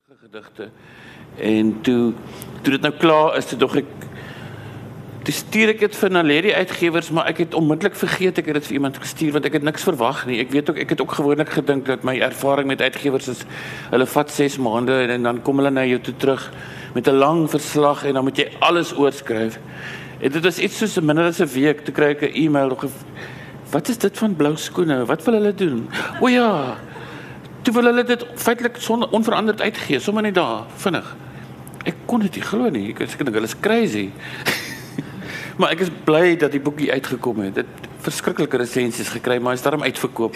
gedigte. En toe dit nou klaar is, toe stuur ek dit vir Naledi uitgewers, maar ek het onmiddellik vergeet ek het dit vir iemand gestuur, want ek het niks verwag nie. Ek het ook gewoonlik gedink dat my ervaring met uitgewers is, hulle vat 6 maande en dan kom hulle na jou toe terug met 'n lang verslag en dan moet jy alles oorskryf. En dit was iets soos minder as 'n week, toe kry ek 'n e-mail, wat is dit van blou skoene, wat wil hulle doen? O ja, toe wil hulle dit feitelik onveranderd uitgee, sommer net daar, vinnig. Ek kon dit nie glo nie, ek dink hulle is crazy. Maar ek is bly dat die boekie uitgekom het. Dit verskriklike resensies gekry, maar is daarom uitverkoop.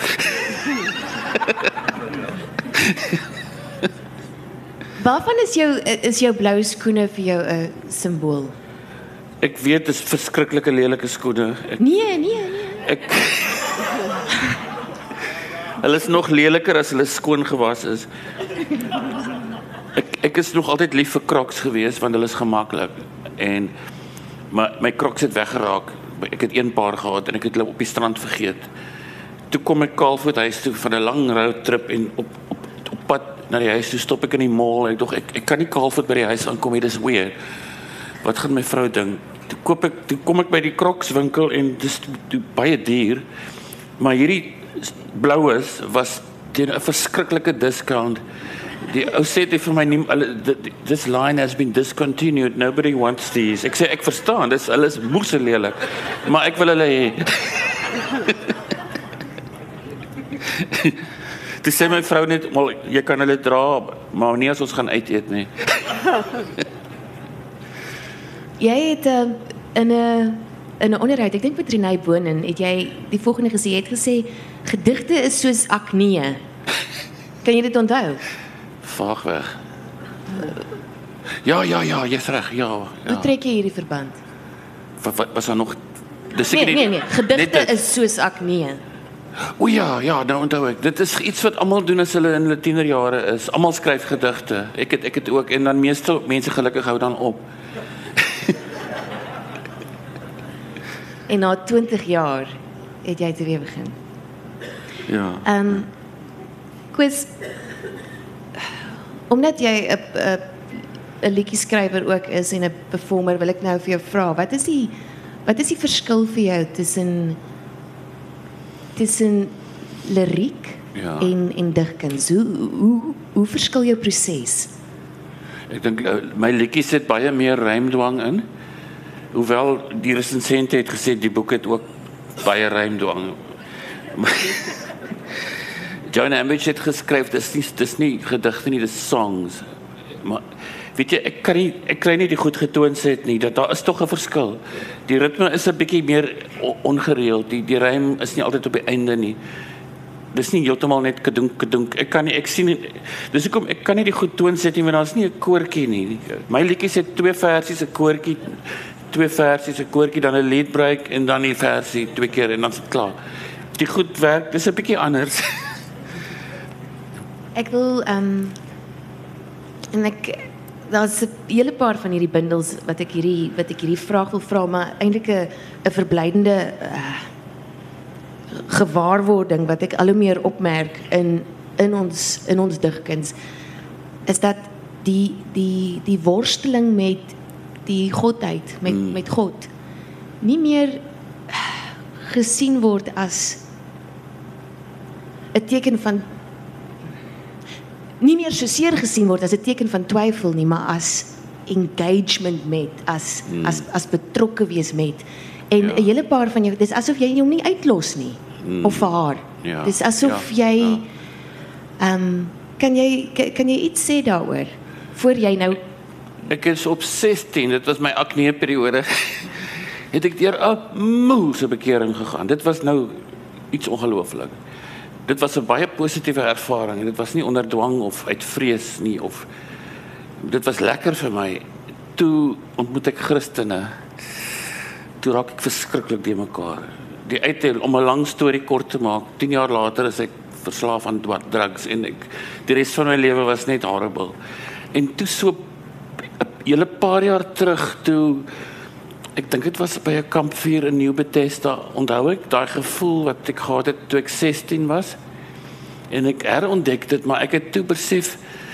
Waarvan is jou blou skoene vir jou 'n simbool? Ek weet, dit is verskriklike lelike skoene. Nee. Hulle is nog leliker as hulle skoon gewas is. Ek is nog altyd lief vir Crocs gewees, want hulle is gemaklik. Maar my Crocs het weggeraak. Ek het 1 paar gehad en ek het hulle op die strand vergeet. Toe kom ek kaalvoet huis toe van 'n lang roadtrip en op pad na die huis toe stop ek in die mall. Ek dink ek kan nie kaalvoet by die huis aankom nie, dis weird. Wat gaan my vrou dink? Toe kom ek by die Crocs winkel en dis baie duur. Maar hierdie blaues was teen 'n verskriklike discount. Die ou sê dit vir my, this line has been discontinued, nobody wants these. Ek sê, ek verstaan, hulle is moeë lelik, maar ek wil hulle hê. Toe sê my vrou net, jy kan hulle dra, maar nie as ons gaan uit eet nie. Jy het in 'n onderhoud, ek dink met Renée Bonen, het jy die volgende gesê, jy het gesê, gedigte is soos akne. Kan jy dit onthou? Vaag weg. Ja, jy's reg, ja. Hoe trek jy hierdie verband? Wat was daar nog? Nee, gedigte is soos akne. O ja, nou onthou ek. Dit is iets wat almal doen as hulle in hulle tienerjare is. Almal skryf gedigte. Ek het ook, en dan meeste mense gelukkig hou dan op. En na 20 jaar het jy te weer begin. Ja. Koos, omdat jy 'n liedjieskrywer ook is en 'n performer, wil ek nou vir jou vra, wat is die verskil vir jou tussen liriek en digkuns? Hoe verskil jou proses? Ek dink my liedjies het baie meer rymdwang in. Hoewel die resensente het gesê die boek het ook baie rymdwang. Joan Ambidge het geskryf, dis nie gedigte nie, dis songs. Maar weet jy, ek kry nie die goed getoonset nie, dat daar is tog 'n verskil. Die ritme is 'n bietjie meer ongereeld, die rym is nie altyd op die einde nie. Dis nie heeltemal net kedonk. Ek sien nie, dis hoekom ek kan nie die goed toonset nie, want daar's nie 'n koortjie nie. My liedjies het 2 versies, 'n koortjie, 2 versies, 'n koortjie, dan 'n lead break en dan die versie 2 keer en dan is dit klaar. Die goed werk, dis 'n bietjie anders. Ek wil daar's 'n hele paar van hierdie bundels wat ek hierdie vraag wil vra, maar eintlik 'n verblydende gewaarwording wat ek al hoe meer opmerk in ons digkuns, is dat die worsteling met die godheid, met God, nie meer gesien word as 'n teken van, nie meer so seer gesien word as 'n teken van twyfel nie, maar as engagement met, as betrokke wees met. En 'n hele paar van jou, dis asof jy hom nie uitlos nie, of vir haar. Ja, dis asof jy, kan jy iets sê daaroor, voor jy nou... Ek is op 16, dit was my akne periode, het ek deur 'n moeëse bekering gegaan. Dit was nou iets ongelooflik. Dit was 'n baie positiewe ervaring en dit was nie onder dwang of uit vrees nie, of dit was lekker vir my. Toe ontmoet ek Christene. Toe raak ek verskriklik de mekaar. Die uittel, om 'n lang storie kort te maak, 10 jaar later is ek verslaaf aan drugs en die res van my lewe was net horrible. En toe so 'n hele paar jaar terug, toe ek dink dit was by 'n kampvuur in New Bethesda, onthou ek daai gevoel wat ek gehad het toe ek 16 was. En ek herontdek dit, maar ek het toe besef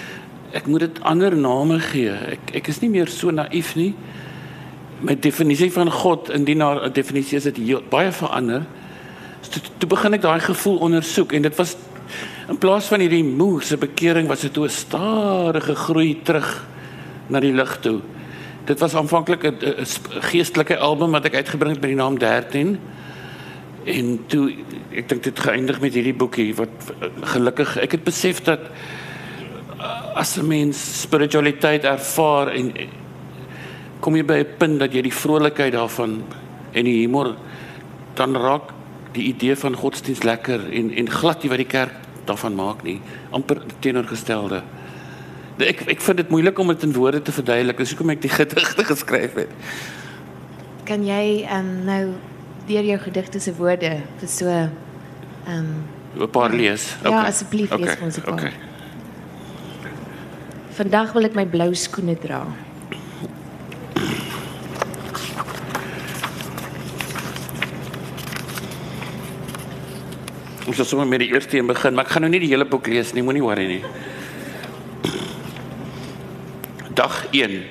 ek moet dit ander name gee. Ek is nie meer so naïef nie. My definisie van God, indien na 'n definisie is dit baie verander. So, toe begin ek daai gevoel ondersoek en dit was in plaas van hierdie moerse bekering was dit 'n stadige groei terug na die lig toe. Dit was aanvanklik 'n geestelike album wat ek uitgebring het met die naam 13. En toe ek dink dit geëindig met hierdie boekie wat gelukkig ek het besef dat as 'n mens spiritualiteit ervaar en kom jy by 'n punt dat jy die vrolikheid daarvan en die humor dan raak die idee van godsdienst lekker en glad nie wat die kerk daarvan maak nie, amper teenoorgestelde. Ek vind dit moeilik om dit in woorde te verduidelik, dis hoekom ek die gedigte geskryf het. Kan jy nou deur jou gedigte se woorde vir so 'n paar lees? Ja, Okay. asseblief lees vir ons 'n paar. Okay. Vandag wil ek my blou skoene dra. Ons sal sommer met die eerste een begin, maar ek gaan nou nie die hele boek lees nie, moenie worry nie. Dag 1.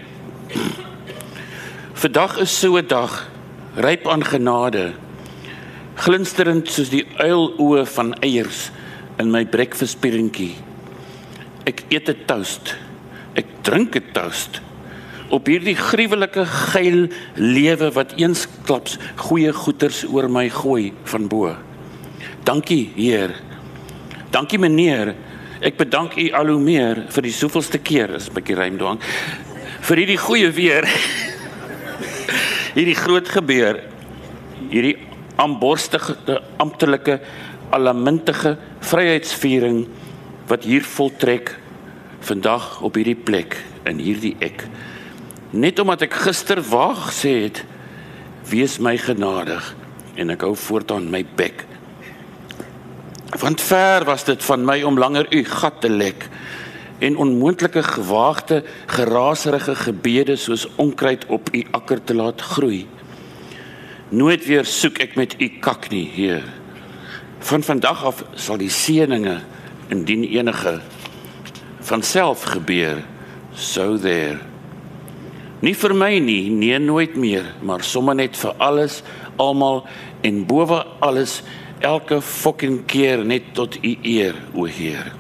Vandag is so 'n dag, ryp aan genade, glinsterend soos die uiloë van eiers in my breakfastpierentjie. Ek eet 'n toast, ek drink 'n toast, op hierdie gruwelike geil lewe wat eensklaps goeie goeters oor my gooi van bo. Dankie, Heer. Dankie, meneer. Ek bedank u al hoe meer vir die soveelste keer, is 'n bietjie rymdwang, vir hierdie goeie weer, hierdie groot gebeur, hierdie aanborstige, amptelike, alamintige vryheidsviering wat hier voltrek vandag op hierdie plek in hierdie ek. Net omdat ek gister waag gesê het, wees my genadig en ek hou voortaan my bek. Want ver was dit van my om langer u gat te lek en onmoontlike gewaagde, geraserige gebede soos onkruid op u akker te laat groei. Nooit weer soek ek met u kak nie, Heer. Van vandag af sal die seëninge, indien enige, vanself gebeur, so there. Nie vir my nie, nee nooit meer, maar sommer net vir alles, almal en bowe alles, elke fucking keer net tot u eer, o Heer.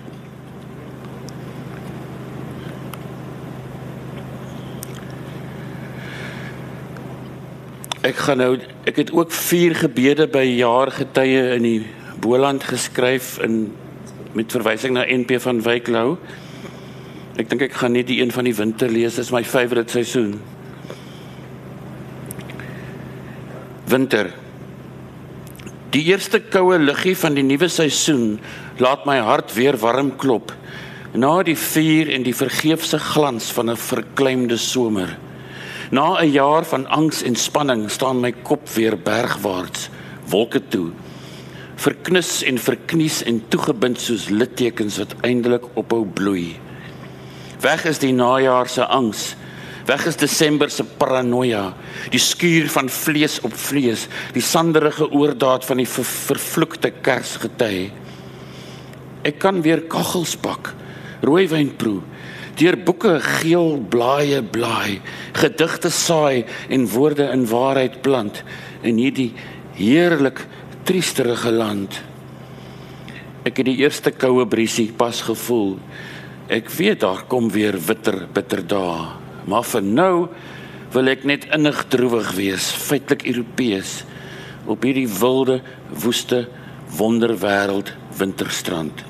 Ek het ook 4 gebede by jaargetye in die Boland geskryf met verwysing na NP van Wyk Lou. Ek dink ek gaan net die een van die winter lees, dit is my favourite seisoen. Winter. Die eerste koue luggie van die nuwe seisoen laat my hart weer warm klop, na die vuur en die vergeefse glans van 'n verkleimde somer. Na 'n jaar van angs en spanning staan my kop weer bergwaarts, wolke toe, verknis en verknies en toegebind soos littekens wat eindelik ophou bloei. Weg is die najaar se angs, weg is Desember se paranoia, die skuur van vlees op vlees, die sanderige oordaad van die vervloekte Kersgety. Ek kan weer kaggels bak, rooiwyn proe, deur boeke geel blaaie blaai, gedigte saai en woorde in waarheid plant in hierdie heerlik triesterige land. Ek het die eerste koue briesie pas gevoel. Ek weet daar kom weer bitter dae, maar vir nou wil ek net innig droewig wees, feitelik Europees, op hierdie wilde, woeste, wonderwêreld winterstrand.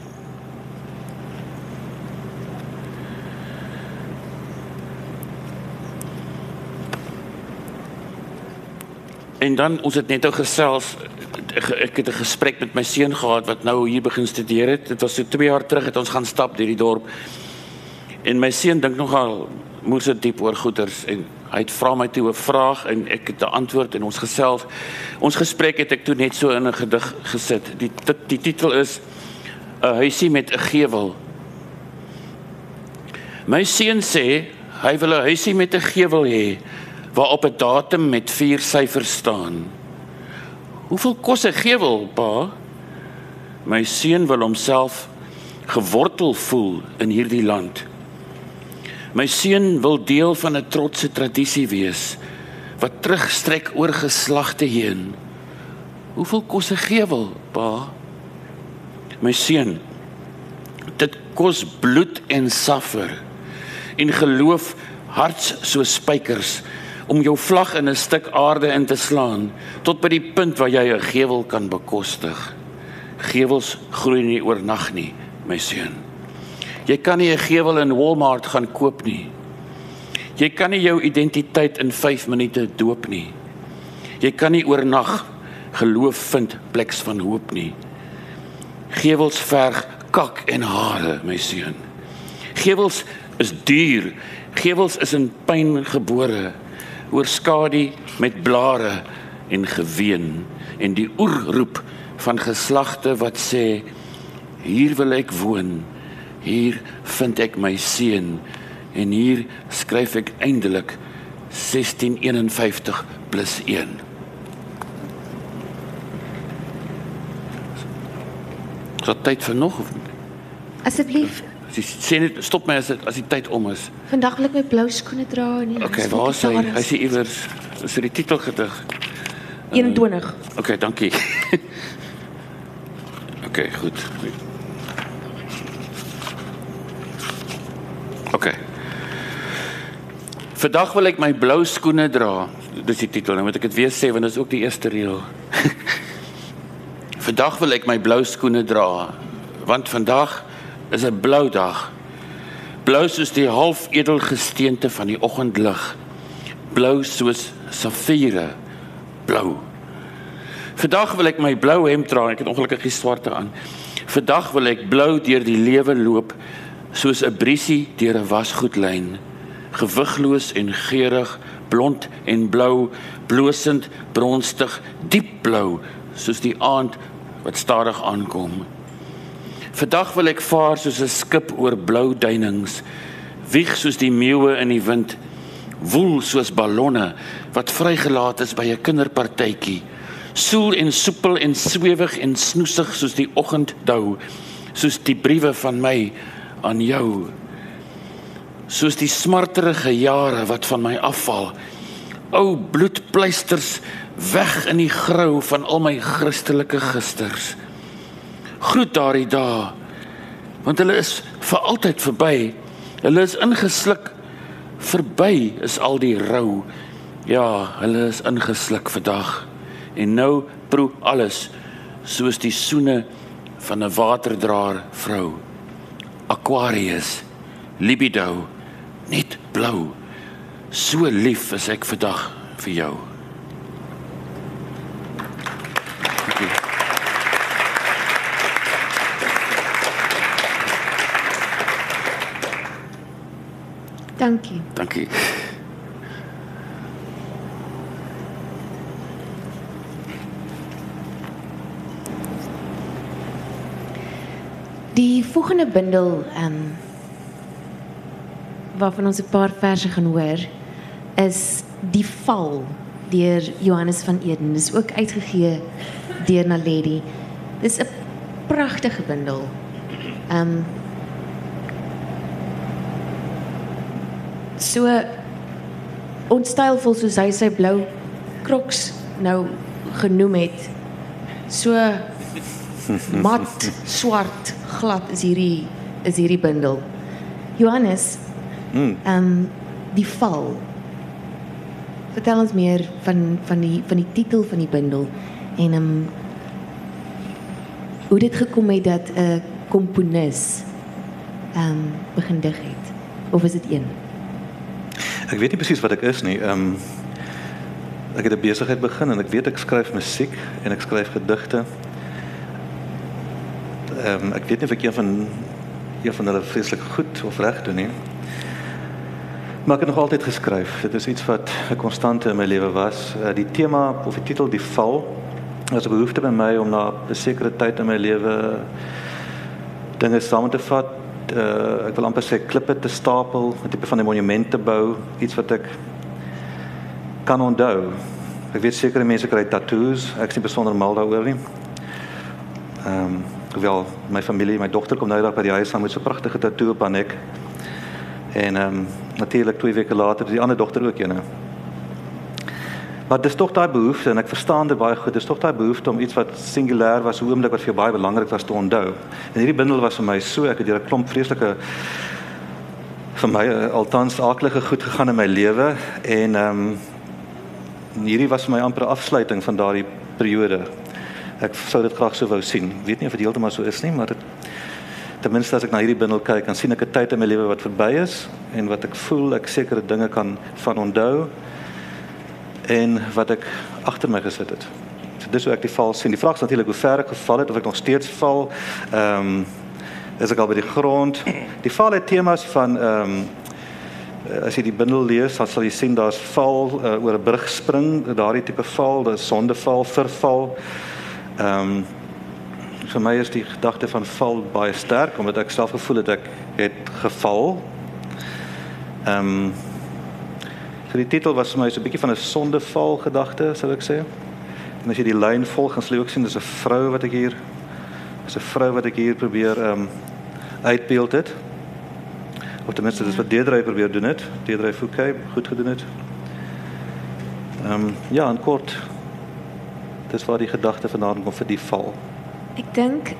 En dan, ons het net nou gesels, ek het 'n gesprek met my seun gehad, wat nou hier begin studeer het. Dit was so 2 jaar terug, het ons gaan stap deur die dorp. En my seun dink nogal moerse diep oor goeters, en hy het vra my toe 'n vraag, en ek het 'n antwoord, en ons gesels. Ons gesprek het ek toe net so in 'n gedig gesit. Die titel is 'n huisie met 'n gevel. My seun sê, hy wil 'n huisie met 'n gevel hê, waarop 'n datum met 4 syfers staan. Hoeveel kos 'n gevel, pa? My seun wil homself gewortel voel in hierdie land. My seun wil deel van 'n trotse tradisie wees, wat terugstrek oor geslagte heen. Hoeveel kos 'n gewel, pa? My seun, dit kos bloed en saffer, en geloof harts soos spykers, om jou vlag in 'n stuk aarde in te slaan, tot by die punt waar jy 'n gewel kan bekostig. Gewels groei nie oornag nie, my seun. Jy kan nie 'n gewel in Walmart gaan koop nie. Jy kan nie jou identiteit in 5 minute doop nie. Jy kan nie oornag geloof vind pleks van hoop nie. Gewels verg kak en hare, my seun. Gewels is duur. Gewels is in pyn gebore, oorskadu met blare en geween, en die oerroep van geslagte wat sê, hier wil ek woon, hier vind ek my seun, en hier skryf ek eindelik 1651 plus 1. Is dat tyd vir nog? Asseblief, Sê net, stop my as die tyd om is. vandag wil ek my blou skoene dra. Nee, Okay, waar is hy? Hy sê iewers, is dit die titelgedig? 21. Okay, dankie. Okay, goed. Okay. Vandag wil ek my blou skoene dra. Dis die titel, nou moet ek dit weer sê, want dit is ook die eerste reël. Vandag wil ek my blou skoene dra, want vandag is 'n blou dag. Blou soos die half edelgesteente van die oggendlig. Blou soos safiere. Blou. Vandag wil ek my blou hemp dra, ek het ongelukkig die swarte aan. Vandag wil ek blou deur die lewe loop, soos 'n briesie deur 'n wasgoedlyn. Gewigloos en geurig, blond en blou, blosend, bronstig, diep blou, soos die aand wat stadig aankom. Vandag wil ek vaar soos 'n skip oor blou duinings, wieg soos die meeuwe in die wind, woel soos ballonne wat vrygelaat is by 'n kinderpartytjie, soel en soepel en swewig en snoesig soos die oggenddou, soos die briewe van my aan jou, soos die smarterige jare wat van my afval, ou bloedpleisters weg in die grou van al my Christelike gisters. Groet daardie dae, want hulle is vir altyd verby. Hulle is ingesluk, verby is al die rou. Ja, hulle is ingesluk vandag. En nou proe alles soos die soene van 'n waterdraer vrou. Aquarius, libido, net blou. So lief is ek vandag vir jou. Dankie. Dankie. Die volgende bundel, waarvan ons 'n paar verse gaan hoor, is Die Val deur Johannes van Eden. Dis ook uitgegee deur Naledi. Dis 'n pragtige bundel. So onstylvol soos hy sy blou Crocs nou genoem het. So mat, swart, glad is hierdie bundel. Johannes, Die Val. Vertel ons meer van die titel van die bundel en hoe dit gekom het dat 'n komponis begin dig het. Of is dit een? Ek weet nie presies wat ek is nie. Ek het 'n besigheid begin en ek weet ek skryf musiek en ek skryf gedigte. Ek weet nie of ek een van hulle vreeslik goed of reg doen nie. Maar ek het nog altyd geskryf. Dit is iets wat 'n konstante in my lewe was. Die tema of die titel Die Val was 'n behoefte by my om na 'n sekere tyd in my lewe dinge saam te vat. Ek wil amper sê klippe te stapel, 'n tipe van 'n monument te bou, iets wat ek kan onthou. Ek weet sekere mense kry tattoos, ek is nie besonder mal daaroor nie. Hoewel my familie, my dogter kom nou daar by die huis aan met so 'n pragtige tattoo op haar nek. En natuurlik 2 weke later is die ander dogter ook ene. Maar dis tog daai behoefte en ek verstaan dit baie goed. Dis tog daai behoefte om iets wat singulêr was, 'n oomblik wat vir jou baie belangrik was te onthou. En hierdie bundel was vir my so, ek het deur 'n klomp vreeslike vir my althans aaklige goed gegaan in my lewe en hierdie was vir my amper 'n afsluiting van daardie periode. Ek sou dit graag so wou sien. Ek weet nie of dit heeltemal so is nie, maar ten minste as ek na hierdie bundel kyk, dan sien ek 'n tyd in my lewe wat verby is en wat ek voel ek sekere dinge kan van onthou en wat ek agter my gesit het. So dis hoe ek die val sien. Die vraag is natuurlik hoe ver ek geval het, of ek nog steeds val. Is ek al by die grond? Die val het temas van as jy die bundel lees, dan sal jy sien daar's val oor 'n brug spring, daardie tipe val, dis sondeval, verval. Vir my is die gedagte van val baie sterk omdat ek self gevoel het ek het geval. So die titel was vir my so 'n bietjie van 'n sondeval gedagte, sou ek sê. En as jy die lyn volg, gaan jy ook sien dis 'n vrou wat ek hier probeer uitbeeld het. Of ten minste dis wat Deirdre probeer doen het. Deirdre Fouquet goed gedoen het. Ja, in kort. Dis waar die gedagte vandaan kom vir die val. Ek dink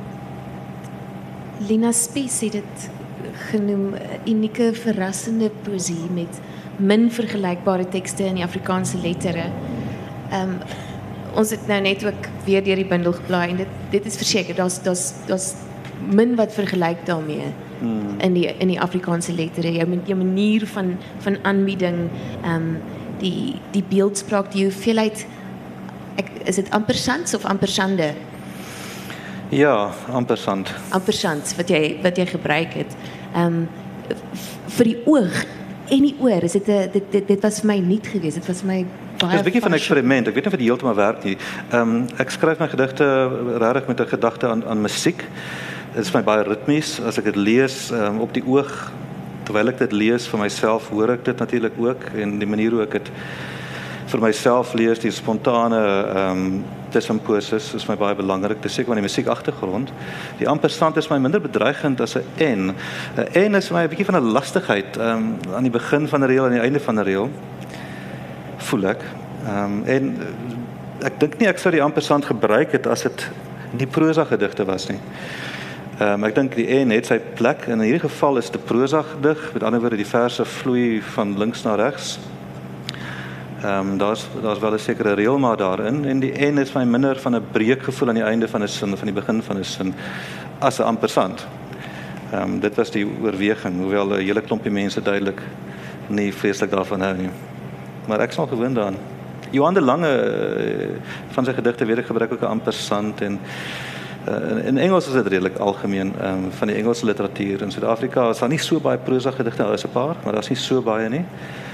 Lina Spies het dit genoem unieke verrassende poesie met min vergelykbare tekste in die Afrikaanse lettere. Ons het nou net ook weer deur die bundel geblaai en dit is verseker daar's min wat vergelyk daarmee in die Afrikaanse lettere. Jou manier van aanbieding, die beeldspraak, die hoeveelheid, is dit ampersants of ampersande? Ja, ampersand. Ampersand wat jy gebruik het. Vir die oog en die oor, is dit was vir my nuut geweest. Dit was vir my baie. Dis 'n bietjie van 'n eksperiment. Ek weet nie of dit heeltemal werk nie. Ek skryf my gedigte regtig met 'n gedagte aan musiek. Dit is vir my baie ritmies. As ek dit lees op die oog, terwyl ek dit lees vir myself, hoor ek dit natuurlik ook en die manier hoe ek dit vir myself lees, die spontane tussenposes is my baie belangrik. Dis seker van die musiekagtergrond. Die ampersand is my minder bedreigend as 'n en. 'n En is vir my 'n bietjie van 'n lastigheid aan die begin van 'n reël en die einde van 'n reël. Voel ek. En ek dink nie ek sou die ampersand gebruik het as dit nie prosa gedigte was nie. Ek dink die en het sy plek en in hierdie geval is dit 'n prosa gedig. Met ander woorde, die verse vloei van links na regs. Daar's wel 'n sekere reëlmaat daarin en die en is my minder van 'n breekgevoel aan die einde van 'n sin of aan die begin van 'n sin as 'n ampersand. Dit was die oorweging, hoewel 'n hele klompie mense duidelik nie vreeslik daarvan hou nie. Maar ek sal gewoon daaraan. Johan de Lange van sy gedigte weet ek gebruik ook 'n ampersand en in Engels is dit redelik algemeen van die Engelse literatuur. In Suid-Afrika is daar nie so baie prosa gedigte, daar is 'n paar, maar daar's nie so baie nie.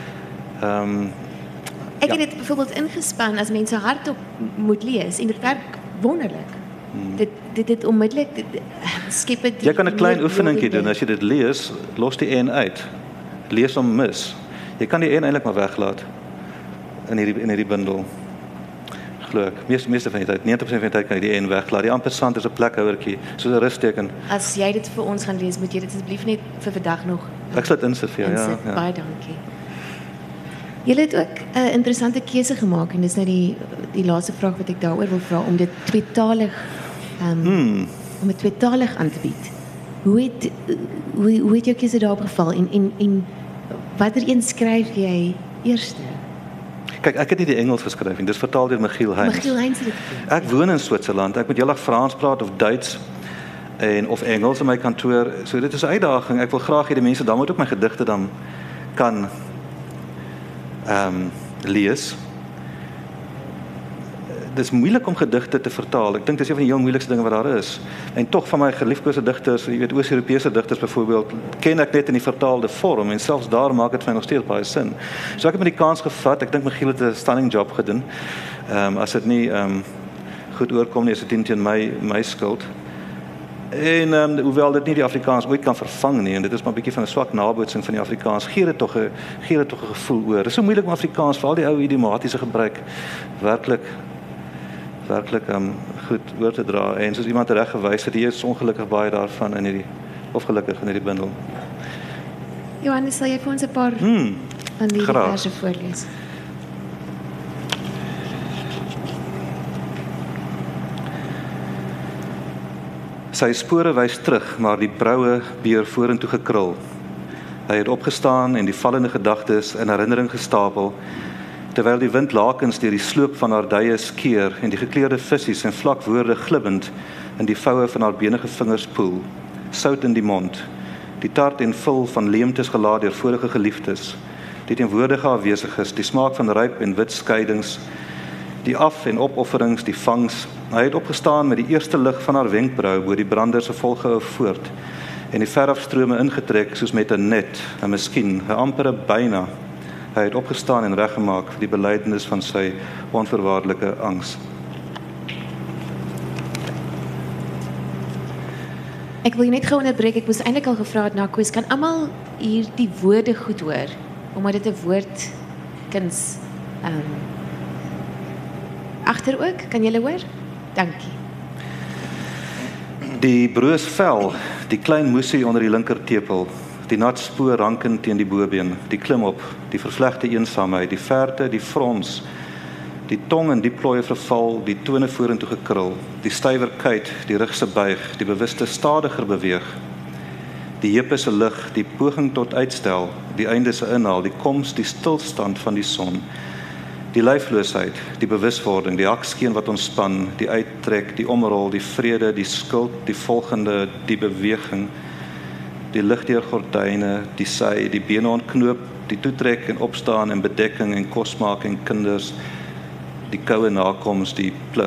Ek het dit byvoorbeeld ingespan as mense hardop moet lees en dit werk wonderlik. Dit onmiddellik skep dit. Jy kan 'n klein oefeningkie doen as jy dit lees, los die en uit. Lees hom mis. Jy kan die en eintlik maar weglaat in hierdie bundel. Glo ek. Meeste van die tyd, 90% van die tyd kan jy die en weglaat. Die ampersand is 'n plekhouertjie, soos 'n rusteken. As jy dit vir ons gaan lees, moet jy dit asseblief net vir vandag nog. Ek sal dit insit vir jou, ja. Baie dankie. Julle het ook 'n interessante keuse gemaak en dis nou die laaste vraag wat ek daaroor wil vra om dit tweetalig om dit tweetalig aan te bied. Hoe het jou keuse daarop geval en watter een skryf jy eerste? Kyk, ek het nie die Engels geskryf nie. Dis vertaal deur Michiel Heinz. Michiel Heinz het dit gedoen. Ek woon in Switserland. Ek moet heeldag Frans praat of Duits of Engels in my kantoor. So dit is 'n uitdaging. Ek wil graag hê die mense dan moet ook my gedigte dan kan lees. Dis moeilik om gedigte te vertaal. Ek dink dis een van die heel moeilikste dinge wat daar is. En tog van my geliefkoeste digters, jy weet Oos-Europese digters byvoorbeeld, ken ek net in die vertaalde vorm en selfs daar maak dit vir my nog steeds baie sin. So ek het met die kans gevat. Ek dink Michiel het 'n stunning job gedoen. As dit nie goed oorkom nie, is dit nie teen my skuld. En hoewel dit nie die Afrikaans ooit kan vervang nie en dit is maar 'n bietjie van 'n swak nabootsing van die Afrikaans, gee dit tog 'n gevoel oor. Dit is so moeilik om Afrikaans, veral die ou idiomatiese gebruik werklik goed oor te dra en soos iemand reg gewys het, hier is ongelukkig baie daarvan in hierdie bundel. Johannes, sal jy vir ons 'n paar van die graag. verse voorlees? Sy spore wys terug, maar die broue beer vorentoe gekrul. Hy het opgestaan en die vallende gedagtes in herinnering gestapel, terwyl die wind lakens deur die sloop van haar duie skeer en die gekleurde vissies en vlak woorde glibbend in die voue van haar benige vingers poel. Sout in die mond, die tart en vul van leemtes gelaat deur vorige geliefdes, die teenwoordige afwesiges, die smaak van ryp en wit skeidings, die af- en opofferings, die vangs. Hy het opgestaan met die eerste lig van haar wenkbrau bo die brander se volgehou voort en die verafstrome ingetrek soos met 'n net, 'n miskien, 'n ampere byna. Hy het opgestaan en reggemaak vir die belydenis van sy onvoorwaardelike angs. Ek wil jy net gou onderbreek. Ek moes eintlik al gevra het na Koos, kan almal hier die woorde goed hoor? Omdat dit 'n woordkuns agter ook, kan julle hoor? Dankie. Die broos vel, die klein moesie onder die linkertepel, die nat spoor rankend teen die bobeen, die klimop, die vervlegte eensaamheid, die verte, die frons, die tong in die plooie verval, die tone vorentoe gekrul, die stywerkeit, die rug se buig, die bewuste stadiger beweeg, die heupe se lig, die poging tot uitstel, die einde se inhaal, die koms, die stilstand van die son, die lyfloosheid, die bewuswording, die hakskeen wat ontspan, die uittrek, die omrol, die vrede, die skuld, die volgende, die beweging, die lig deur gordyne, die sy, die bene ontknoop, die toetrek en opstaan en bedekking en kos maak en kinders, die koue nakoms, die plig.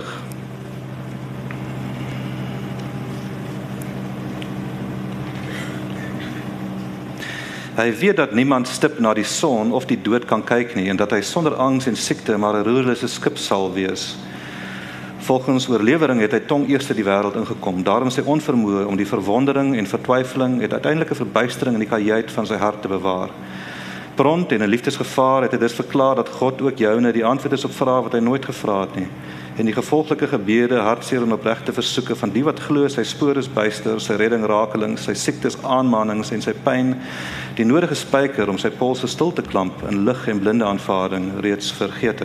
Hy weet dat niemand stip na die son of die dood kan kyk nie en dat hy sonder angs en siekte maar 'n roerlose skip sal wees. Volgens oorlewering het hy tong eerste die wêreld ingekom. Daarom sy onvermoë om die verwondering en vertwyfeling het uiteindelik 'n verbuistering in die kajuit van sy hart te bewaar. Prompt en 'n liefdesgevaar het hy dus verklaar dat God ook joune die antwoord is op vrae wat hy nooit gevra het nie. En die gevolglike gebede, hartseer en opregte versoeke van die wat glo sy spoor is byster, sy redding rakelings, sy siektes aanmanings en sy pyn, die nodige spyker om sy polse stil te klamp in lig en blinde aanvaarding reeds vergete.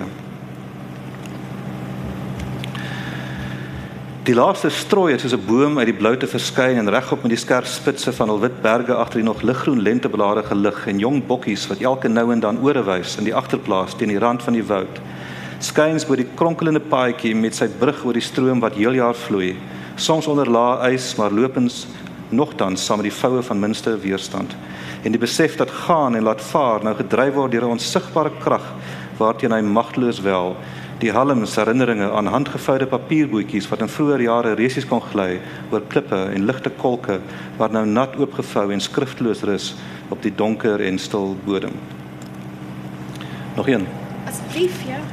Die laaste strooi het soos 'n boom uit die blou te verskyn en regop met die skerp spitse van hul wit berge agter die nog liggroen lenteblare gelig en jong bokkies wat elke nou en dan ore wys in die agterplaas teen die rand van die woud. Skuins bo die kronkelende paadjie met sy brug oor die stroom wat heeljaar vloei, soms onder lae ys, maar lopens nogtans saam met die voue van minste weerstand. En die besef dat gaan en laat vaar nou gedryf word deur 'n onsigbare krag waarteen hy magteloos wel. Die halms herinneringe aan handgevoude papierbootjies wat in vroeë jare resies kon gly oor klippe en ligte kolke wat nou nat oopgevou en skrifteloos rus op die donker en stil bodem. Nog een. Asseblief, ja.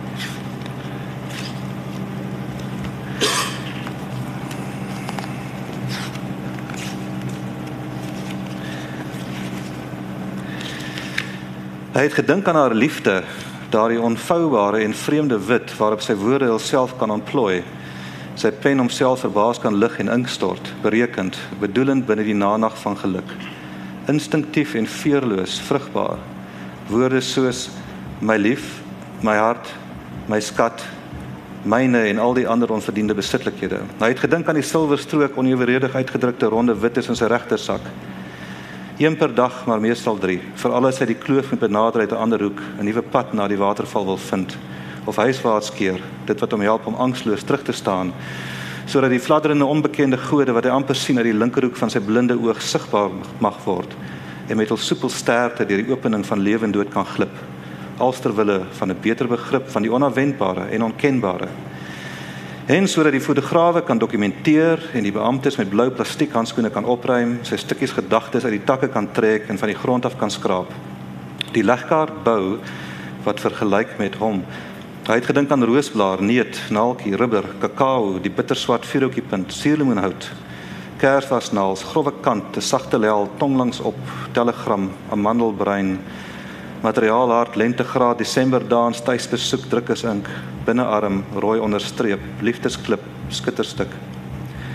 Hy het gedink aan haar liefde, daardie onvoubare en vreemde wit waarop sy woorde hulself kan ontplooi. Sy pen homself verbaas kan lig en ink stort, berekend, bedoelend binne die nanag van geluk. Instinktief en veerloos, vrugbaar. Woorde soos my lief, my hart, my skat, myne en al die ander onverdiende besitlikhede. Hy het gedink aan die silwerstrook oneweredig uitgedrukte ronde wittes in sy regtersak. Een per dag, maar meestal 3, veral as hy die kloof met benader uit 'n ander hoek, 'n nuwe pad na die waterval wil vind, of huiswaarts keer, dit wat hom help om angsloos terug te staan, sodat die fladderende onbekende gode wat hy amper sien uit die linkerhoek van sy blinde oog sigbaar mag word, en met hul soepel sterte deur die opening van lewe en dood kan glip, als ter wille van 'n beter begrip van die onafwendbare en onkenbare. En sodat die fotograwe kan dokumenteer en die beamptes met blou plastiek handskoene kan opruim, sy stukkies gedagtes uit die takke kan trek en van die grond af kan skraap. Die legkaart bou wat vergelyk met hom. Hy het gedink aan roosblaar, neut, naaltjie, rubber, kakao, die bitterswart vuurhoutjiepunt, suurlemoenhout, kersvasnaals, grove kant, 'n sagte lel, tong langs op, telegram, amandelbrein, materiaalhart, lentegraad, Desemberdans, tuisbesoek, drukkers ink, binnearm, rooi onderstreep, liefdesklip, skitterstuk.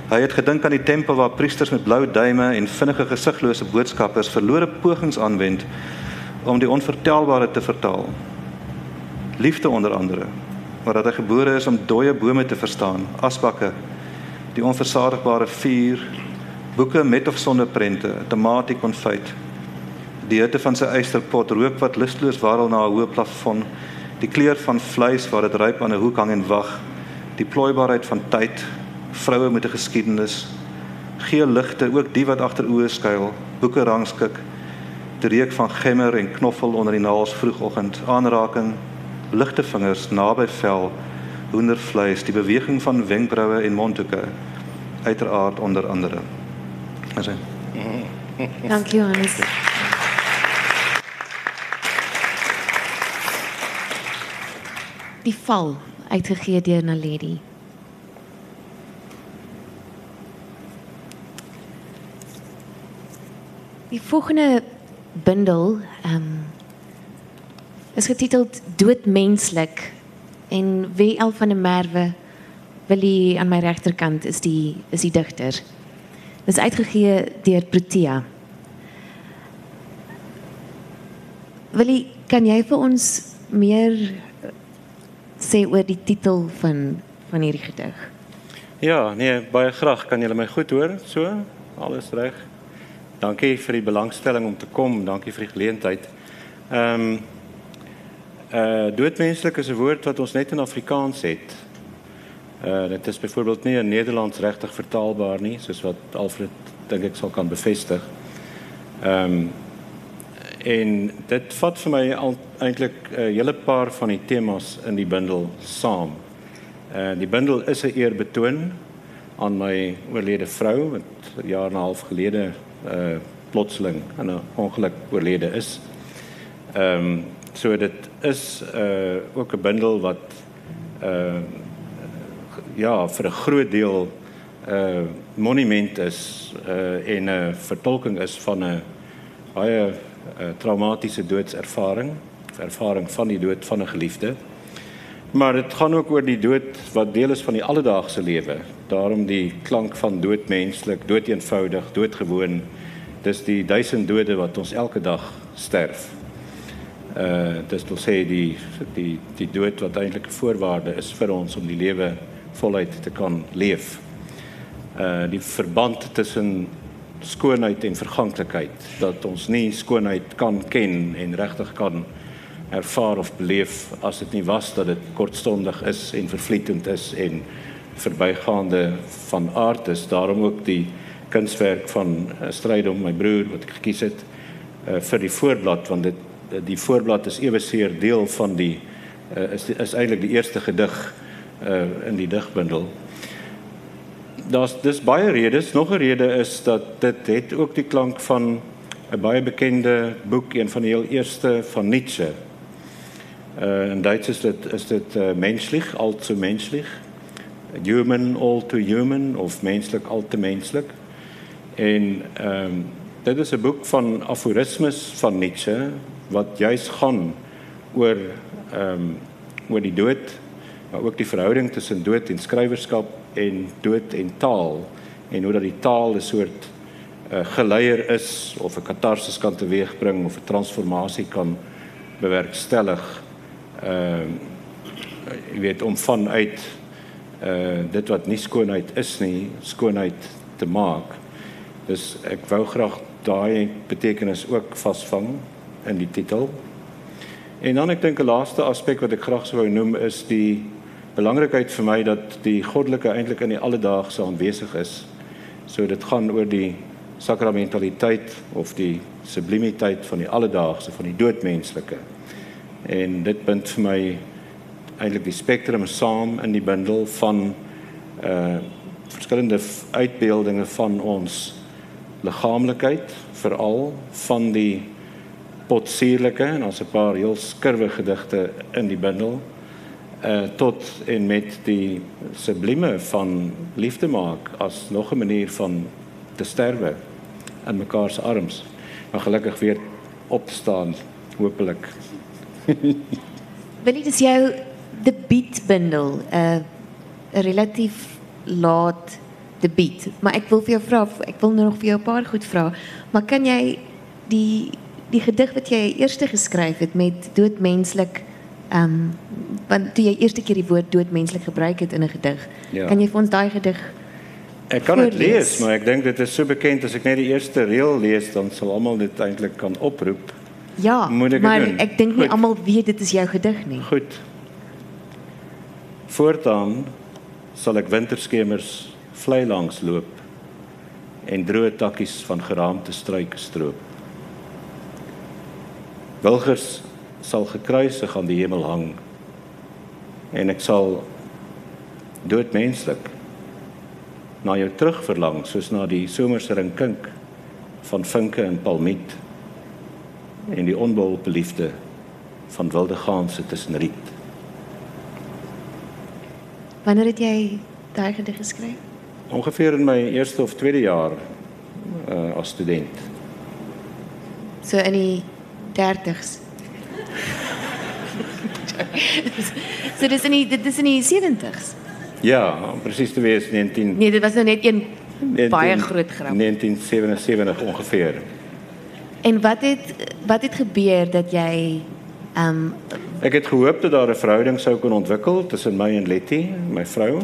Hy het gedink aan die tempel waar priesters met blou duime en vinnige gesigloose boodskappers verlore pogings aanwend om die onvertelbare te vertaal. Liefde onder andere, maar dat hy gebore is om dooie bome te verstaan, asbakke, die onversadigbare vuur, boeke met of sonder prente, tomatie konfyt, die hitte van sy ysterpot, rook wat lusteloos warrel na 'n hoë plafon, die kleur van vleis waar dit ryp aan 'n hoek hang en wag, die plooibaarheid van tyd, vroue met 'n geskiedenis, geel ligte, ook die wat agter oë skuil, boeke rangskik, die reuk van gemmer en knoffel onder die naels vroegoggend, aanraking, ligte vingers naby vel, hoendervleis, die beweging van wenkbroue en mondhoeke, uiteraard onder andere. Dankie Johannes. Die val, uitgegee deur Naledi. Die volgende bundel is getiteld Doodmenslik en W.L. van der Merwe, Willie aan my regterkant is die digter. Dit is uitgegee deur Protea. Willie, kan jy vir ons meer sê oor die titel van hierdie gedig? Ja, nee, baie graag. Kan julle my goed hoor? So, alles reg. Dankie vir die belangstelling om te kom. Dankie vir die geleentheid. Doodmenslik is 'n woord wat ons net in Afrikaans het. Dit is byvoorbeeld nie in Nederlands regtig vertaalbaar nie, soos wat Alfred dink ek sal kan bevestig. En dit vat vir my eintlik 'n hele paar van die temas in die bundel saam. Die bundel is 'n eerbetoon aan my oorlede vrou wat 'n jaar en 'n half gelede plotseling in 'n ongeluk oorlede is. So dit is ook 'n bundel wat ja, vir 'n groot deel monument is en 'n vertolking is van 'n baie traumatiese doodservaring, ervaring van die dood van 'n geliefde. Maar dit gaan ook oor die dood wat deel is van die alledaagse lewe. Daarom die klank van doodmenslik, doodeenvoudig, doodgewoon. Dis die 1000 dode wat ons elke dag sterf. Dis wil sê die dood wat eintlik 'n voorwaarde is vir ons om die lewe voluit te kan leef. Die verband tussen skoonheid en verganklikheid, dat ons nie skoonheid kan ken en regtig kan ervaar of beleef as dit nie was dat dit kortstondig is en vervlietend is en verbygaande van aard is. Daarom ook die kunswerk van Strydom, my broer, wat ek gekies het vir die voorblad, want die voorblad is eweseer deel van die is eintlik die eerste gedig in die digbundel. Dis baie redes. Nog 'n rede is dat dit het ook die klank van 'n baie bekende boek, een van die heel eerste van Nietzsche. In Duits is dit menslich, allzu menschlich, human, all too human, of menslik, al te menslik. En dit is 'n boek van aforismes van Nietzsche, wat juis gaan oor die dood, maar ook die verhouding tussen dood en skrywerskap en dood en taal, en hoe dat die taal 'n soort geleier is, of 'n katarsis kan teweegbring, of 'n transformasie kan bewerkstellig, jy weet, om vanuit dit wat nie skoonheid is nie, skoonheid te maak. Dus ek wou graag daai betekenis ook vasvang in die titel. En dan ek dink 'n laaste aspek wat ek graag sou wou noem is die belangrikheid vir my dat die goddelike eintlik in die alledaagse aanwesig is. So dit gaan oor die sakramentaliteit of die sublimiteit van die alledaagse, van die doodmenslike. En dit bind vir my eintlik die spektrum saam in die bundel van verskillende uitbeeldinge van ons liggaamlikheid, veral van die potsierlike, en ons 'n paar heel skurwe gedigte in die bundel, tot en met die sublieme van liefde maak as nog 'n manier van te sterwe in mekaar se arms, maar gelukkig weer opstaan, hopelik. Willie, dis jou debuutbundel, 'n relatief laat debuut. Maar ek wil vir jou vra, ek wil nog vir jou 'n paar goed vra. Maar kan jy die gedig wat jy eerste geskryf het met doodmenslik, want toe jy eerste keer die woord doodmenslik gebruik het in 'n gedig, kan jy vir ons daai gedig Ek kan dit voorlees? lees, maar ek dink dit is so bekend as ek net die eerste reël lees, dan sal almal dit eintlik kan oproep. Ja, Moet ek dit maar doen? ek dink nie Goed. almal weet dit is jou gedig nie. Goed. Voortaan sal ek winterskemers vlei langs loop en droë takkies van geraamte struike stroop. Wilgers sal gekruisig aan die hemel hang en ek sal doodmenslik na jou terugverlang soos na die somerse rinkink van vinke en palmiet en die onbeholpe liefde van wilde ganse tussen riet. Wanneer het jy daai gedig geskryf? Ongeveer in my eerste of tweede jaar as student. So in die 30s. So dit is in die 70s. Ja, om presies te wees 19 Nee, dit was nou net een baie groot grap. 1977 ongeveer. En wat het gebeur dat jy Ek het gehoop dat daar 'n verhouding sou kon ontwikkel tussen my en Letty, my vrou.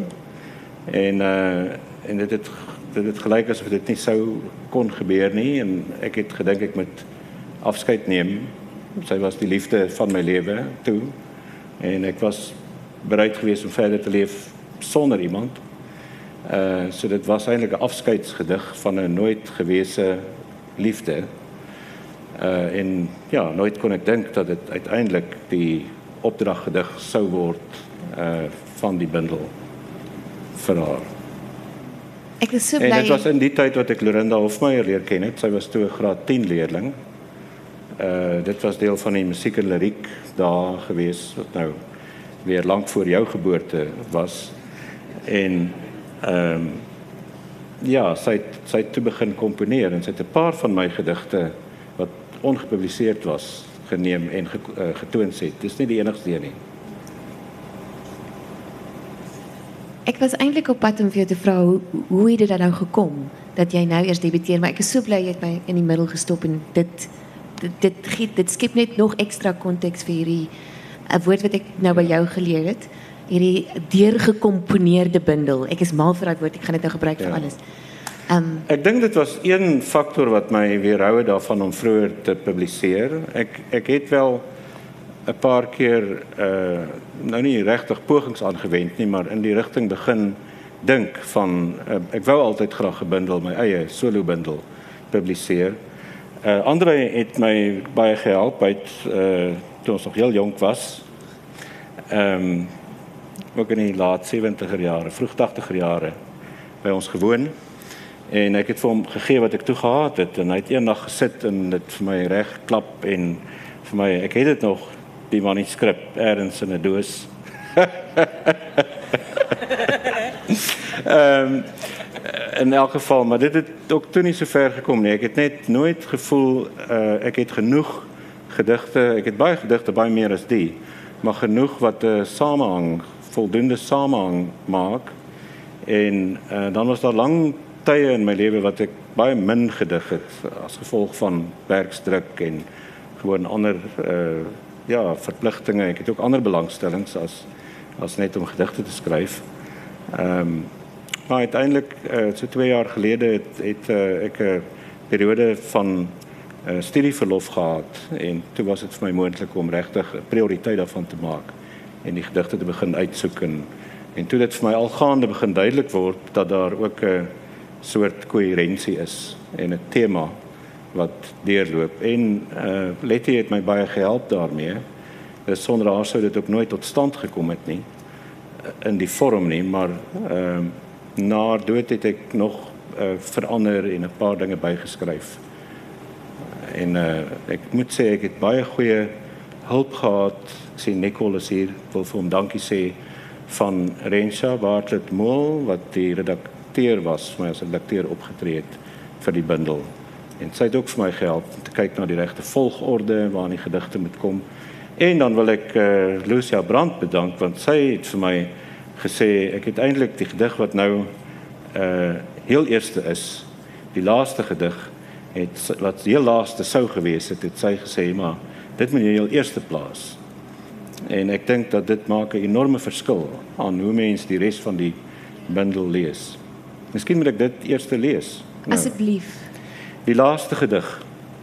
En dit het gelyk asof dit nie sou kon gebeur nie en ek het gedink ek moet afskeid neem. Sy was die liefde van my lewe toe en ek was bereid geweest om verder te leef sonder iemand. So dit was eintlik 'n afskeidsgedig van 'n nooit gewese liefde. En ja, nooit kon ek dink dat dit uiteindelik die opdraggedig sou word van die bundel vir haar. ek is so En bly. dit was in die tyd wat ek Lorinda Hofmeyer leer ken het. Sy was toe 'n graad 10 leerling. Dit was deel van die musiek en liriek daar gewees wat nou weer lank voor jou geboorte was. En ja, sy het toe begin komponeer en sy het 'n paar van my gedigte wat ongepubliseerd was geneem en getoons het. Dis nie die enigste een nie. Ek was eintlik op pad om vir jou te vra hoe het dit dan nou gekom dat jy nou eers debuteer, maar ek is so bly jy het my in die middel gestop en dit skep net nog ekstra konteks vir hierdie 'n woord wat ek nou by jou geleer het. Hierdie deurgekomponeerde bundel. Ek is mal vir daai woord, ek gaan dit nou gebruik vir alles. Ek dink dit was een faktor wat my weerhou het daarvan om vroeër te publiseer. Ek het wel 'n paar keer nou nie regtig pogings aangewend nie, maar in die rigting begin dink van ek wou altyd graag 'n bundel, my eie solo bundel publiseer. Andre het my baie gehelp toe ons nog heel jonk was. Ook in die laat 70er jare, vroeg 80er jare by ons gewoon. En ek het vir hom gegee wat ek toe gehad het en hy het eendag gesit en dit vir my reg klap en vir my, ek het dit nog, die manuskrip ergens in 'n doos. In elk geval, maar dit het ook toe nie so ver gekom nie. Ek het net nooit gevoel ek het genoeg gedigte, ek het baie gedigte, baie meer as die, maar genoeg wat 'n samehang, voldoende samehang maak. En dan was daar lang tye in my lewe wat ek baie min gedig het as gevolg van werksdruk en gewoon ander verpligtinge. Ek het ook ander belangstellings as net om gedigte te skryf. Maar uiteindelik so 2 jaar gelede het ek 'n periode van studieverlof gehad en toe was dit vir my moontlik om regtig 'n prioriteit daarvan te maak en die gedigte te begin uitsoek en toe dit vir my algaande begin duidelik word dat daar ook 'n soort koherensie is en 'n tema wat deurloop en Letty het my baie gehelp daarmee. Sonder haar sou dit ook nooit tot stand gekom het nie in die vorm nie, maar na haar dood het ek nog verander en 'n paar dinge bygeskryf. En ek moet sê ek het baie goeie hulp gehad. Ek sien Nicole is hier, wil vir hom dankie sê, van Rensha Bartlett Moel wat die redakteur was, vir my as 'n redakteur opgetree het vir die bundel. En sy het ook vir my gehelp om te kyk na die regte volgorde waarin die gedigte moet kom. En dan wil ek Lucia Brandt bedank want sy het vir my gesê ek het eintlik die gedig wat nou heel eerste is, die laaste gedig, wat heel laaste sou gewees het sy gesê, maar dit moet jy heel eerste plaas. En ek dink dat dit maak 'n enorme verskil aan hoe mens die res van die bundel lees. Miskien moet ek dit eers lees. Nou, Asseblief. die laaste gedig.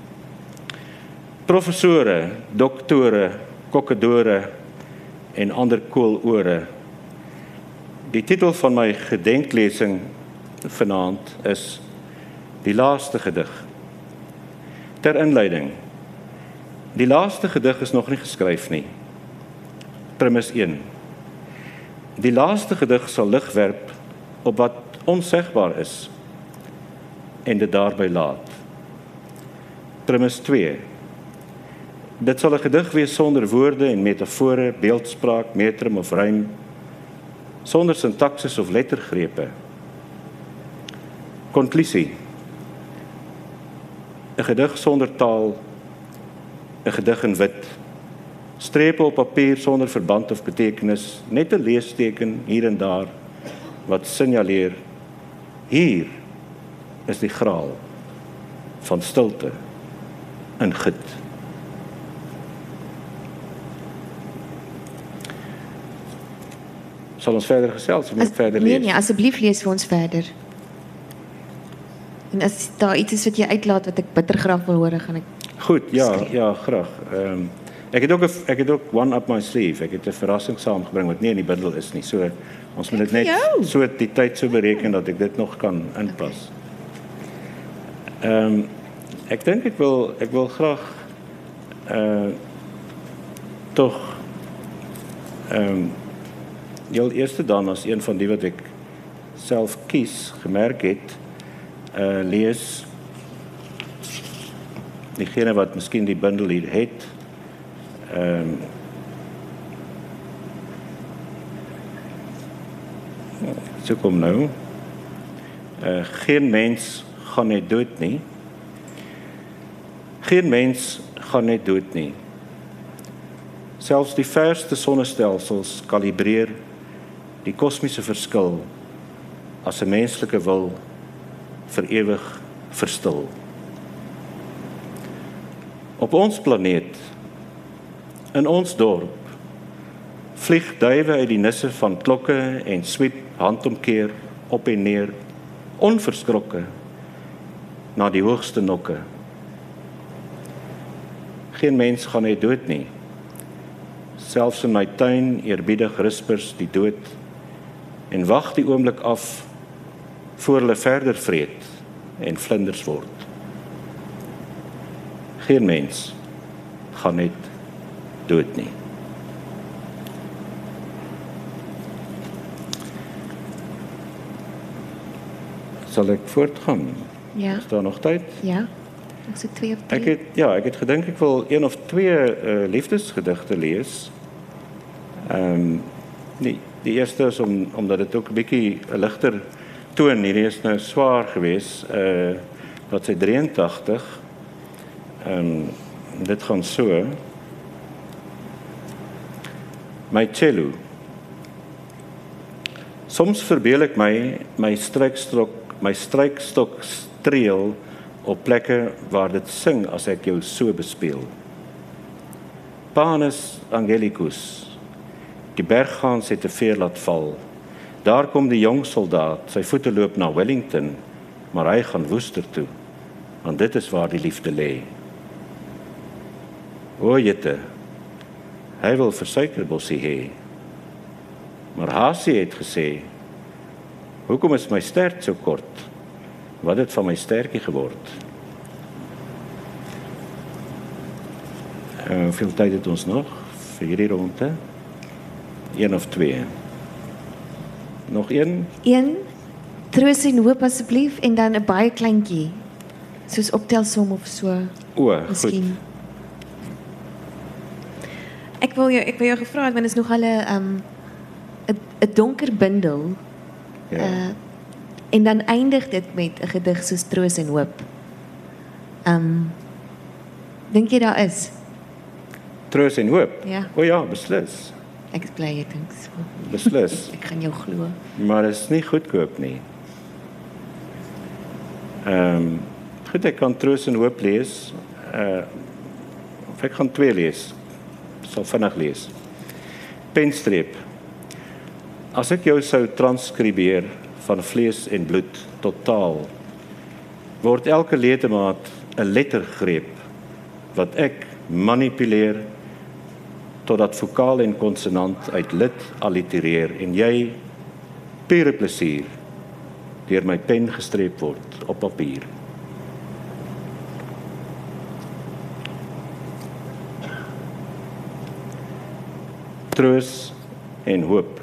Professore, doktore, kokkedore en ander koolore. Die titel van my gedenklesing vanaand is Die laaste gedig. Ter inleiding. Die laaste gedig is nog nie geskryf nie. Premis 1. Die laaste gedig sal lig werp op wat onsegbaar is en dit daarby laat. Premis 2. Dit sal 'n gedig wees sonder woorde en metafore, beeldspraak, metrum of rym, sonder sintaksis of lettergrepe. Konklusie. 'n gedig sonder taal, 'n gedig in wit, strepe op papier sonder verband of betekenis, net 'n leesteken hier en daar wat signaleer, hier is die graal van stilte in git. Sal ons verder gesels of moet verder lees? Nee, asseblief lees vir ons verder. En as daar iets is wat jy uitlaat wat ek bitter graag wil hoor, gaan ek Goed, ja, graag. Ek het ook one up my sleeve. Ek het 'n verrassing saamgebring wat nie in die bundel is nie. So ons moet dit net so die tyd so bereken dat ek dit nog kan inpas. Ek dink ek wil graag tog heel eerste dan as een van die wat ek self kies gemerk het, lees diegene wat miskien die bundel hier het. So kom nou. Geen mens gaan net dood nie. Geen mens gaan net dood nie. Selfs die verste sonnestelsels kalibreer die kosmiese verskil as 'n menslike wil vir ewig verstil. Op ons planeet, in ons dorp, vlieg duwe uit die nisse van klokke en swiep handomkeer op en neer, onverskrokke, na die hoogste nokke. Geen mens gaan net dood nie. Selfs in my tuin eerbiedig rispers die dood en wag die oomblik af voor hulle verder vreet en vlinders word. Geen mens gaan net dood nie. Sal ek voortgaan? Ja. Is daar nog tyd? Ja. Nog so 2 of 3. Ek het gedink ek wil 1 of 2 liefdesgedigte lees. Die eerste is omdat dit ook 'n bietjie 'n ligter toon, hierdie is nou swaar geweest, wat sy 83. Dit gaan so. My cello. Soms verbeel ek my strykstok streel op plekke waar dit sing as ek jou so bespeel. Panis Angelicus. Die berggaans het 'n veer laat val. Daar kom die jong soldaat, sy voete loop na Wellington, maar hy gaan Woester toe, want dit is waar die liefde lê. O jette, hy wil vir suikerbossie hê. Maar Hasie het gesê, hoekom is my stert so kort? Wat het van my stertjie geword? Hoeveel tyd het ons nog vir hierdie ronde? 1 of 2. Nog 1? 1 Troos en hoop asseblief en dan 'n baie kleintjie. Soos optelsom of so. Miskien. Goed. Ek wil jou gevra het want dit is nog al 'n donker bundel. Ja. En dan eindig dit met 'n gedig soos Troos en hoop. Dink jy daar is? Troos en hoop? Ja. O ja, beslis. Ek is bly jy dink so. Beslis. Ek gaan jou glo. Maar dit is nie goedkoop nie. Goed, ek kan Troos en Hoop lees. Of ek gaan 2 lees. Sal vinnig lees. Penstreep. As ek jou sou transkribeer van vlees en bloed tot taal, word elke ledemaat 'n lettergreep wat ek manipuleer totdat vokaal en konsonant uit lid allitereer en jy pure plesier deur my pen gestreep word op papier. Troos en hoop.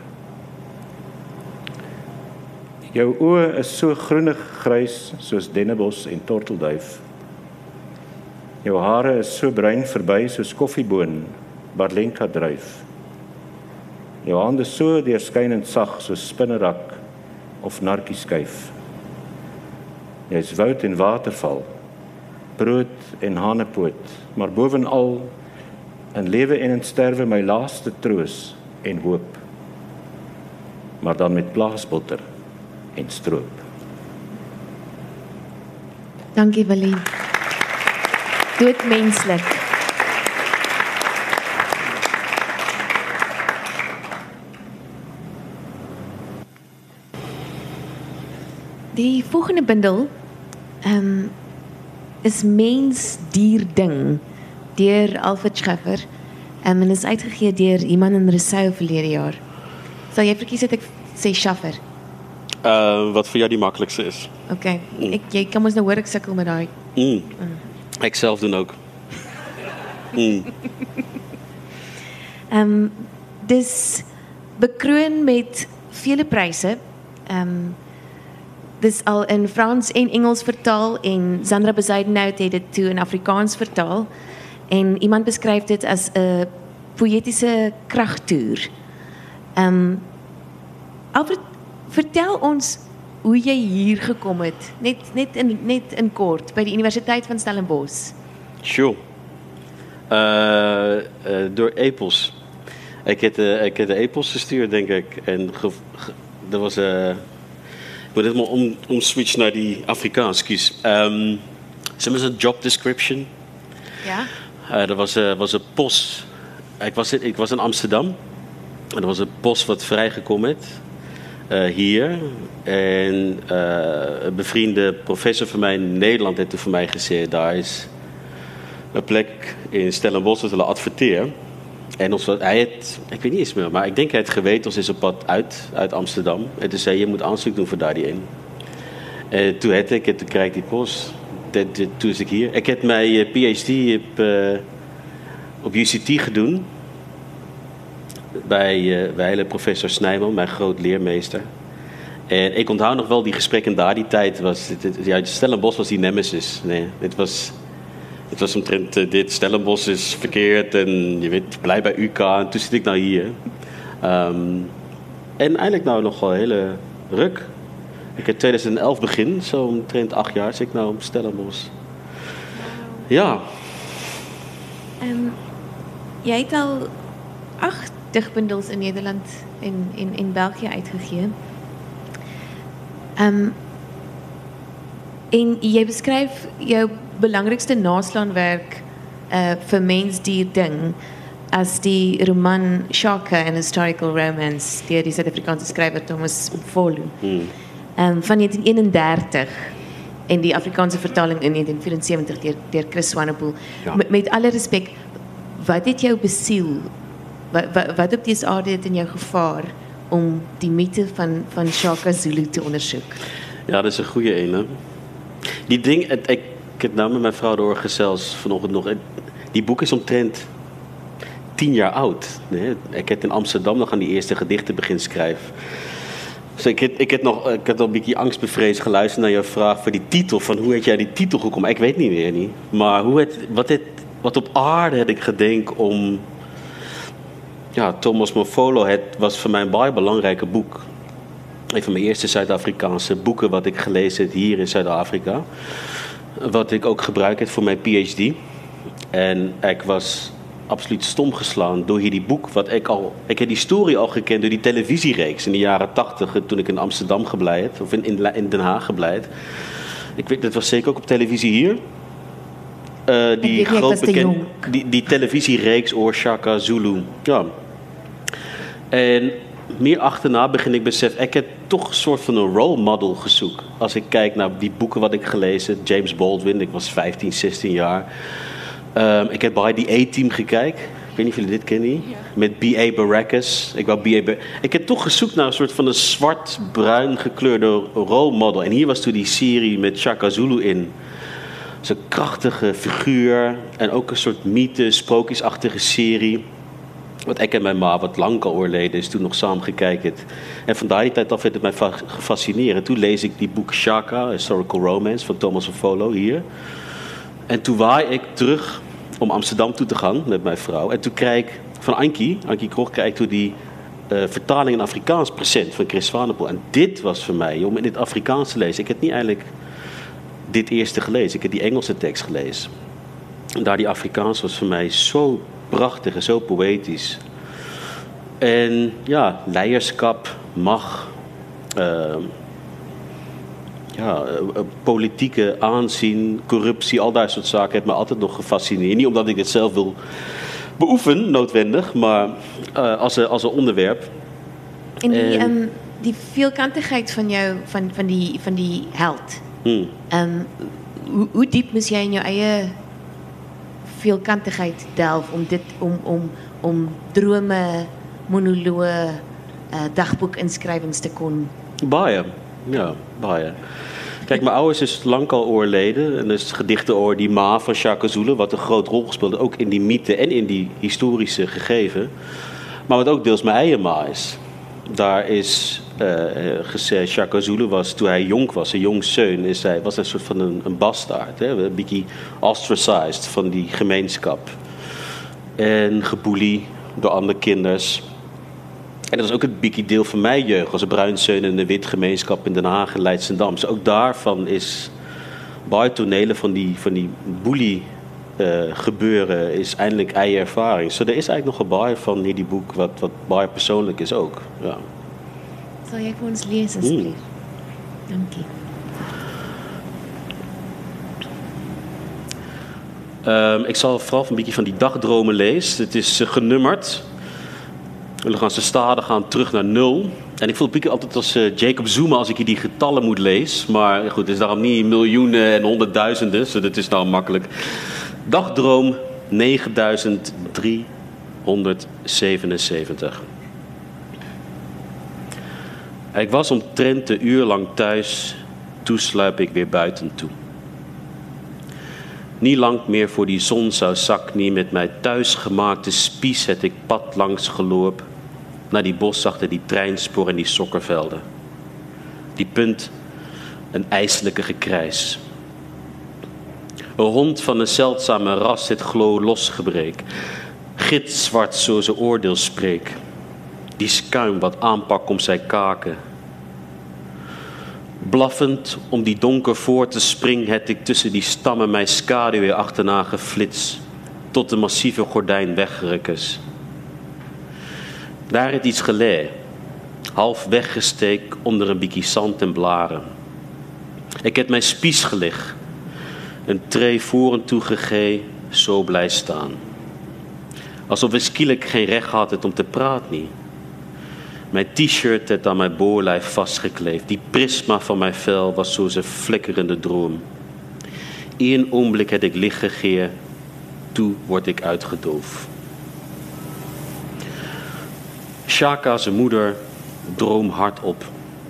Jou oë is so groenig grys soos dennebos en tortelduif. Jou hare is so bruin verby soos koffieboon, Barlenka druif. Jou hande so deurskynend sag soos spinnerak of narkieskyf. Jy's woud en waterval, brood en hanepoot, maar bovenal in lewe en in sterwe my laaste troos en hoop. Maar dan met plaasbotter en stroop. Dankie Willie. Doodmenslik. Die volgende bundel is Mens, Dier, Ding deur Alfred Scheffer en is uitgegee deur iemand in Rousseau verlede jaar. Sal jy verkies dat ek sê Scheffer? Wat vir jou die maklikste is. Okay, jy kan mos nou hoor ek sukkel met daai. Ek self doen ook. Dis bekroon met vele pryse. Dis al in Frans en Engels vertaal en Sandra Bezuidenhout het dit toe in Afrikaans vertaal en iemand beskryf dit as 'n poëtiese kragtoer. Alfred, vertel ons hoe jy hier gekom het, net in kort by die Universiteit van Stellenbosch. Sure. Door Epos. Ik heb de Epos gestuurd, denk ik. En er was ik moet helemaal omswitch naar die Afrikaans, kies. Ze hebben een job description. Ja? Er was een post. Ik was in Amsterdam. En er was een post wat vrijgekomen is. Hier. En een bevriende professor van mij in Nederland heeft toen voor mij gezegd, daar is een plek in Stellenbosch dat we adverteren. En hij het, ik weet niet eens meer, maar ik denk hij het geweten, ons is op pad uit Amsterdam. En toen zei je moet aanzoek doen voor daarin. En toen had ik het, toen kreeg ik die post. Toen is ik hier. Ik heb mijn PhD op UCT gedaan. Bij professor Snijman, mijn groot leermeester. En ik onthoud nog wel die gesprekken daar die tijd. Stellenbosch was die nemesis. Nee, het was omtrent dit, Stellenbosch is verkeerd en je weet, blij bij UK. En toen zit ik nou hier. En eigenlijk nou nog wel een hele ruk. Ik heb 2011 begin, zo omtrent 8 jaar zit ik nou op Stellenbosch. Ja. Jy het al 8 digbundels in Nederland en in België uitgegee. En jy beskryf jou belangrikste naslaanwerk vir Mens, Dier, Ding as die roman Shaka, an Historical Romance deur die Suid-Afrikaanse skrywer Thomas Mfolo. Van 1931 en die Afrikaanse vertaling in 1974 deur Chris Swanepoel. Ja. Met alle respek, wat het jou besiel? Wat op die aarde het in jou gevaar om die mythe van Shaka Zulu te ondersoek? Ja, dat is een goede ene. Die ding, ik heb nou met mijn vrouw doorgezels vanochtend nog. Die boek is omtrent 10 jaar oud. Nee? Ik heb in Amsterdam nog aan die eerste gedichten begin schrijven. Dus ik heb al een beetje angstbevreesd geluisterd naar jouw vraag voor die titel. Van hoe heb jij die titel gekomen? Ik weet niet meer niet. Maar wat op aarde heb ik gedenk om... Ja, Thomas Mfolo, het was voor mij een baie belangrijke boek. Een van mijn eerste Zuid-Afrikaanse boeken wat ik gelezen heb hier in Zuid-Afrika. Wat ik ook gebruik heb voor mijn PhD. En ik was absoluut stom geslaan door hier die boek. Ik heb die story al gekend door die televisiereeks in de jaren 80. Toen ik in Amsterdam gebleid, of in Den Haag gebleid. Ik weet, dat was zeker ook op televisie hier. Die weet niet, ik was te bekend, jong. die televisiereeks oor Shaka Zulu. Ja. En meer achterna begin ik besef, ik heb toch een soort van een role model gezocht. Als ik kijk naar die boeken wat ik gelezen, James Baldwin, ik was 15, 16 jaar. Ik heb bij die A-Team gekeken. Ik weet niet of jullie dit kennen. Ja. Met B.A. Baracus. Ik heb toch gezocht naar een soort van een zwart-bruin gekleurde role model. En hier was toen die serie met Shaka Zulu in. Zo'n krachtige figuur. En ook een soort mythe, sprookjesachtige serie. Wat ik en mijn ma, wat lang al overleden is, toen nog samen gekeken. En vandaar die tijd af heeft het mij gefascineerd. Toen lees ik die boek Shaka, Historical Romance, van Thomas Offolo hier. En toen waai ik terug om Amsterdam toe te gaan met mijn vrouw. En toen krijg ik van Ankie Krog, krijg ik toen die vertaling in Afrikaans present van Chris Swanepoel. En dit was voor mij, om in het Afrikaans te lezen. Ik heb niet eigenlijk dit eerste gelezen. Ik heb die Engelse tekst gelezen. En daar die Afrikaans was voor mij zo prachtig en zo poëtisch. En ja, leiderschap, macht, politieke aanzien, corruptie, al dat soort zaken heeft me altijd nog gefascineerd. Niet omdat ik het zelf wil beoefenen, noodwendig, maar als een onderwerp. En die veelkantigheid van jou, van die held. Hoe diep moest jij in jou eie veelkantigheid delf om drome, monologe, dagboekinskrywings te kon? Baie. Ja, baie. Kijk, mijn ouders is lang al overleden. En dus gedichten over die ma van Shaka Zulu, wat een groot rol gespeeld, ook in die mythe en in die historische gegeven. Maar wat ook deels mijn eigen ma is. Daar is gezegd, Shaka Zulu was, toen hij jong was, een jong zoon, was een soort van een bastaard. Een beetje ostracized van die gemeenschap. En geboelie door andere kinders. En dat is ook een beetje deel van mijn jeugd, als een bruinzoon in de wit gemeenschap in Den Haag en Leidschendam. Dus ook daarvan is bij tonelen van die boelie gebeuren is eindelijk eigen ervaring. Dus er is eigenlijk nog een baie van die boek wat baie persoonlijk is ook. Ja. Zal jij voor ons lezen, alsjeblieft? Dank je. Ik zal vooral een beetje van die dagdromen lezen. Het is genummerd. We gaan ze stadig gaan terug naar 0. En ik voel het altijd als Jacob Zuma als ik hier die getallen moet lezen. Maar goed, het is daarom niet miljoenen en honderdduizenden. Dus dat is nou makkelijk. Dagdroom 9377. Ik was omtrent een uur lang thuis. Toen sluip ik weer buiten toe. Niet lang meer voor die zon zou zakken, met mijn thuisgemaakte spies het ik pad langs geloop naar die bos achter die treinspoor en die sokkervelden. Die punt, een ijselijke gekrijs. Een hond van een zeldzame ras het glo losgebreek, gitzwart zo zijn oordeel spreek, die skuim wat aanpak om zijn kaken. Blaffend om die donker voor te spring, het ik tussen die stammen mijn schaduw weer achterna geflits, tot de massieve gordijn weggerukkes. Daar het iets gelee, half weggesteek onder een bikkie zand en blaren. Ik heb mijn spies gelig, een tree voren toegegee, zo blij staan. Alsof ik skielik geen recht had het om te praten niet. Mijn t-shirt het aan mijn boorlijf vastgekleefd. Die prisma van mijn vel was zoals een flikkerende droom. Eén ogenblik heb ik licht gegeven, toen word ik uitgedoofd. Shaka, zijn moeder, droom hardop.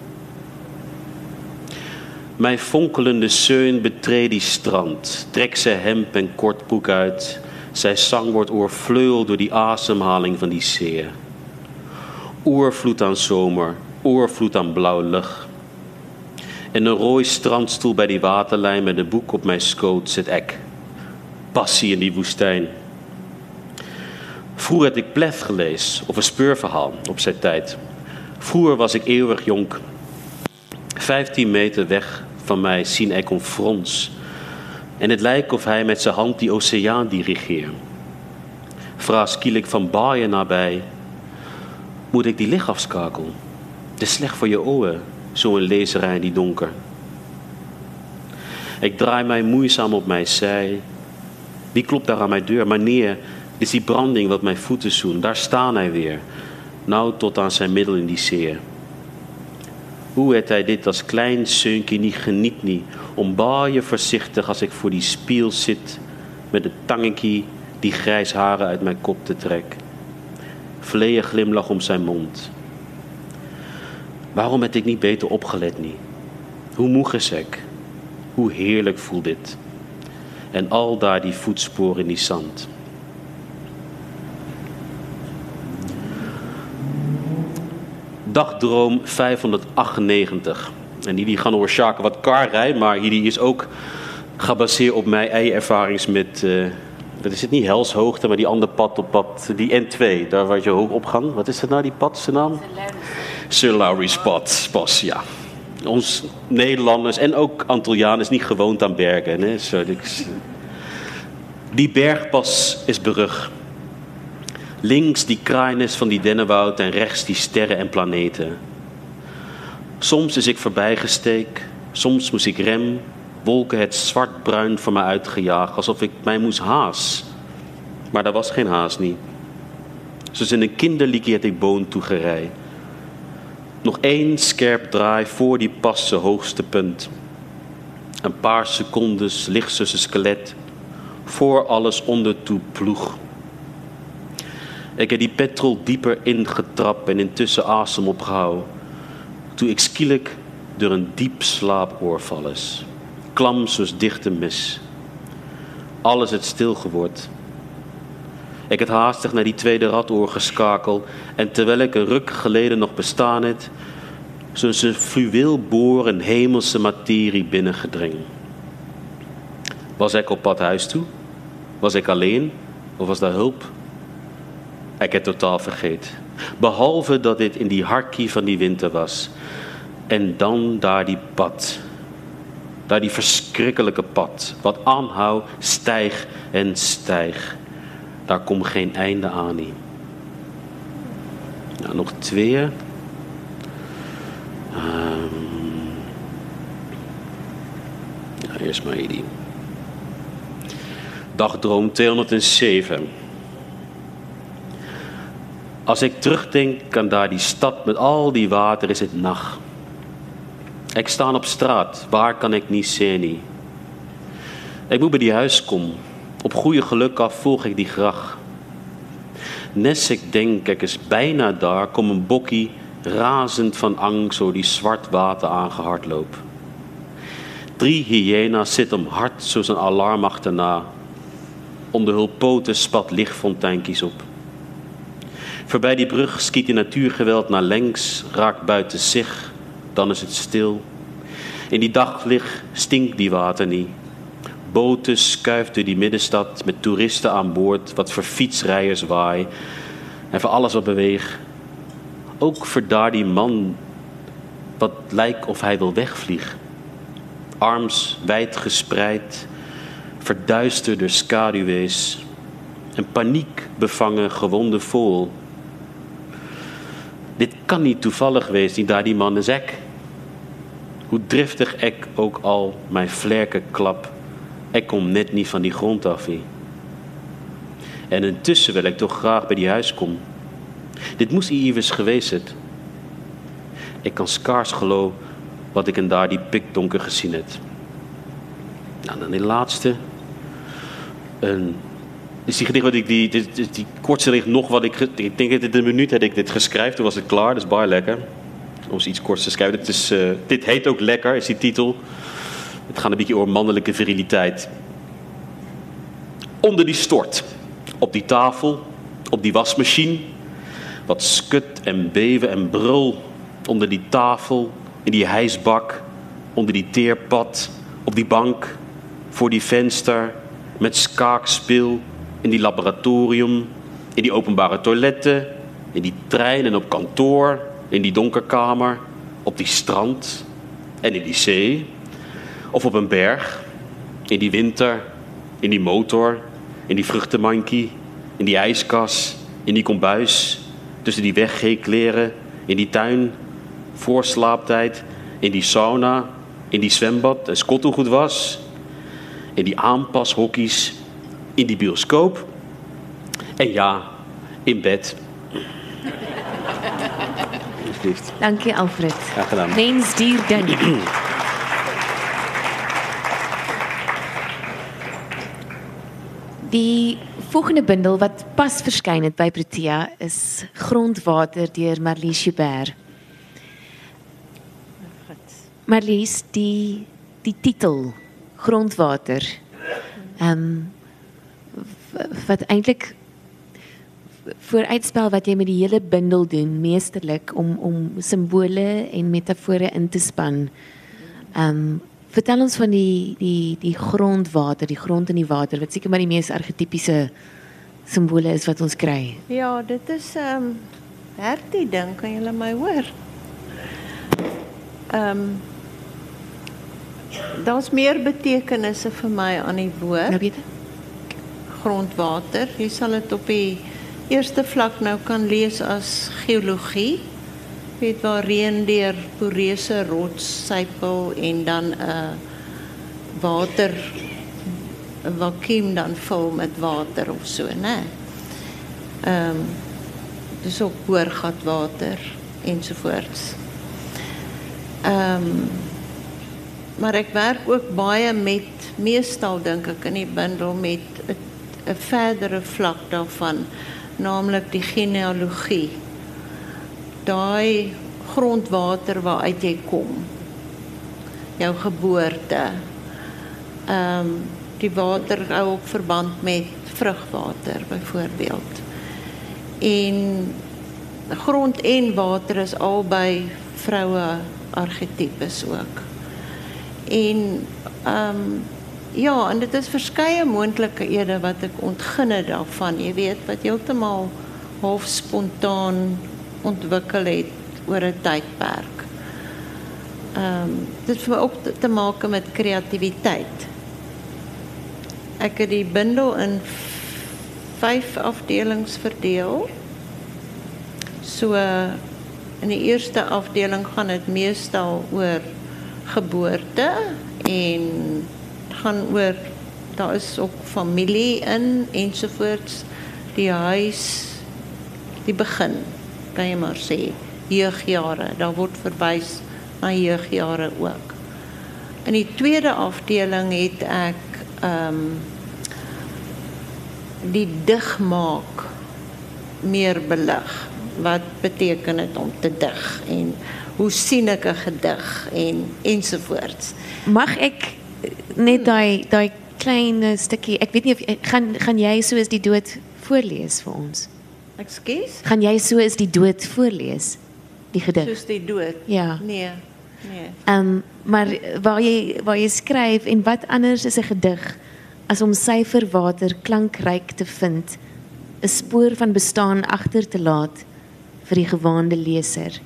Mijn fonkelende zeun betreedt die strand, trekt zijn hemp en kortbroek uit. Zijn zang wordt oorvleugeld door die ademhaling van die zee. Oorvloed aan zomer, oorvloed aan blauwe lucht. In een rooi strandstoel bij die waterlijn met een boek op mijn schoot zit ik. Passie in die woestijn. Vroeger had ik Pleth gelezen, of een speurverhaal op zijn tijd. Vroeger was ik eeuwig jong. 15 meter weg van mij zie ik een frons. En het lijkt of hij met zijn hand die oceaan dirigeert. Vraag kiel ik van baaien nabij. Moet ik die licht afskakelen? Het is slecht voor je ogen, zo'n lezerij in die donker. Ik draai mij moeizaam op mijn zij. Wie klopt daar aan mijn deur? Maar nee, dit is die branding wat mijn voeten zoent. Daar staan hij weer. Nou tot aan zijn middel in die zeer. Hoe het hij dit als klein zeunkje niet geniet niet. Om baaien voorzichtig als ik voor die spiel zit. Met het tangenkie die grijs haren uit mijn kop te trek. Vleeën glimlach om zijn mond. Waarom heb ik niet beter opgelet niet? Hoe moe is ik? Hoe heerlijk voelt dit? En al daar die voetsporen in die zand. Dagdroom 598. En die gaan over Sjaak wat kar rijdt, maar die is ook gebaseerd op mijn eigen ervarings met, dat is het niet Helshoogte, maar die andere pad op pad, die N2, daar waar je hoog op gaat. Wat is het nou, die pad, zijn naam? Sir Lowry's pad, pas, ja. Ons Nederlanders en ook Antillianen is niet gewoond aan bergen. Hè? Die bergpas is berug. Links die kraaienis van die dennenwoud en rechts die sterren en planeten. Soms is ik voorbijgesteek, soms moest ik rem, wolken het zwartbruin voor mij uitgejaagd, alsof ik mij moest haas. Maar daar was geen haas niet. Zoals in een kinderliedje had ik boon toegerij. Nog 1 scherp draai voor die passe hoogste punt. Een paar secondes ligt ze skelet, voor alles ondertoe ploeg. Ik heb die petrol dieper ingetrapt en intussen asem opgehouden. Toen ik schielijk door een diep slaapoor val is. Klam zoals dichte mis. Alles het stil geword. Ik het haastig naar die tweede radoor geschakeld. En terwijl ik een ruk geleden nog bestaan het, zoals een fluweelboor een hemelse materie binnengedringen. Was ik op pad huis toe? Was ik alleen? Of was daar hulp? Ik heb totaal vergeten. Behalve dat dit in die harkie van die winter was. En dan daar die pad. Daar die verschrikkelijke pad. Wat aanhoudt, stijg en stijg. Daar komt geen einde aan niet. Nou, nog 2. Ja, eerst maar die. Dagdroom 207. Als ik terugdenk aan daar die stad met al die water, is het nacht. Ik sta op straat, waar kan ik niet zien? Ik moet bij die huis komen. Op goede geluk af volg ik die gracht. Nes ik denk, ik is bijna daar, kom een bokkie, razend van angst, zo die zwart water aangehard loopt. 3 hyena's zitten om hard zoals een alarm achterna. Onder hun poten spat lichtfonteintjes op. Voorbij die brug schiet die natuurgeweld naar links, raakt buiten zich, dan is het stil. In die daglicht stinkt die water niet. Boten schuift door die middenstad met toeristen aan boord, wat voor fietsrijders waai en voor alles wat beweegt. Ook voor daar die man wat lijkt of hij wil wegvliegen. Arms wijd gespreid, verduisterd door schaduwees. Een paniek bevangen gewonde voel. Dit kan niet toevallig wezen, die daar die man is ek. Hoe driftig ik ook al mijn vlerken klap, ik kom net niet van die grond af. En intussen wil ik toch graag bij die huis komen. Dit moest Iwis geweest zijn. Ik kan schaars geloven wat ik in daar die pikdonker gezien heb. Nou, dan die laatste. Is die gedicht wat ik die kortste gedicht nog wat ik denk dat in een minuut had ik dit geschreven, toen was het klaar, dat is baie lekker. Om eens iets korts te schrijven. Dit heet ook Lekker, is die titel. Het gaat een beetje over mannelijke viriliteit. Onder die stort, op die tafel, op die wasmachine, wat skut en beven en brul onder die tafel, in die hijsbak, onder die teerpad, op die bank, voor die venster, met skaakspeel, in die laboratorium, in die openbare toiletten, in die trein en op kantoor, in die donkerkamer, op die strand en in die zee, of op een berg, in die winter, in die motor, in die vruchtenmankie, in die ijskas, in die kombuis, tussen die weggeekleren, in die tuin, voor slaaptijd, in die sauna, in die zwembad en skottelgoed was, en die aanpashokkies in die bioscoop. En ja, in bed. Alsjeblieft. Dankie Alfred. Graag gedaan. Mens, dier, ding. Die volgende bundel wat pas verskyn het by Protea is Grondwater deur Marlies Joubert. Marlies, die titel Grondwater, wat eintlik vooruitspel wat jy met die hele bundel doen, meesterlik om simbole en metafore in te span. Vertel ons van die grondwater, die grond en die water, wat seker maar die mees archetypiese simbole is wat ons kry. Ja, dit is hertie ding, kan julle my hoor? Daar's meer betekenisse vir my aan die woord. Nou weet jy? Grondwater. Jy sal dit op die eerste vlak nou kan lees as geologie. Weet waar reën deur poreuse rots sypel en dan 'n water 'n vakuum dan vul met water of so, né? Dis ook boorgatwater ensovoorts. Maar ek werk ook baie met, meestal dink ek in die bundel met 'n verdere vlak daarvan, naamlik die genealogie. Daai grondwater waaruit jy kom, jou geboorte. Die water hou ook verband met vrugwater byvoorbeeld. En grond en water is albei vroue archetypes ook. En ja, en dit is verskeie moontlikhede wat ek ontgin het daarvan, jy weet, wat heeltemal half spontaan ontwikkel het oor 'n tydperk. Dit het ook te maak met kreatiwiteit. Ek het die bundel in 5 afdelings verdeel. So in die eerste afdeling gaan dit meestal oor geboorte en gaan oor, daar is ook familie in ensovoorts, die huis, die begin, kan jy maar sê, jeugjare, daar word verwys na jeugjare ook. In die tweede afdeling het ek die digmaak meer belig. Wat beteken dit om te dig en hoe sien ek 'n gedig ensovoorts. Mag ek net daai klein stukkie, ek weet nie of gaan jy so is die dood voorlees vir ons? Ekskuus? Gaan jy so is die dood voorlees, die gedig? Soos die dood? Ja. Nee. Maar waar jy skryf en wat anders is 'n gedig as om syferwater klankryk te vind, 'n spoor van bestaan agter te laat vir die gewaande leser.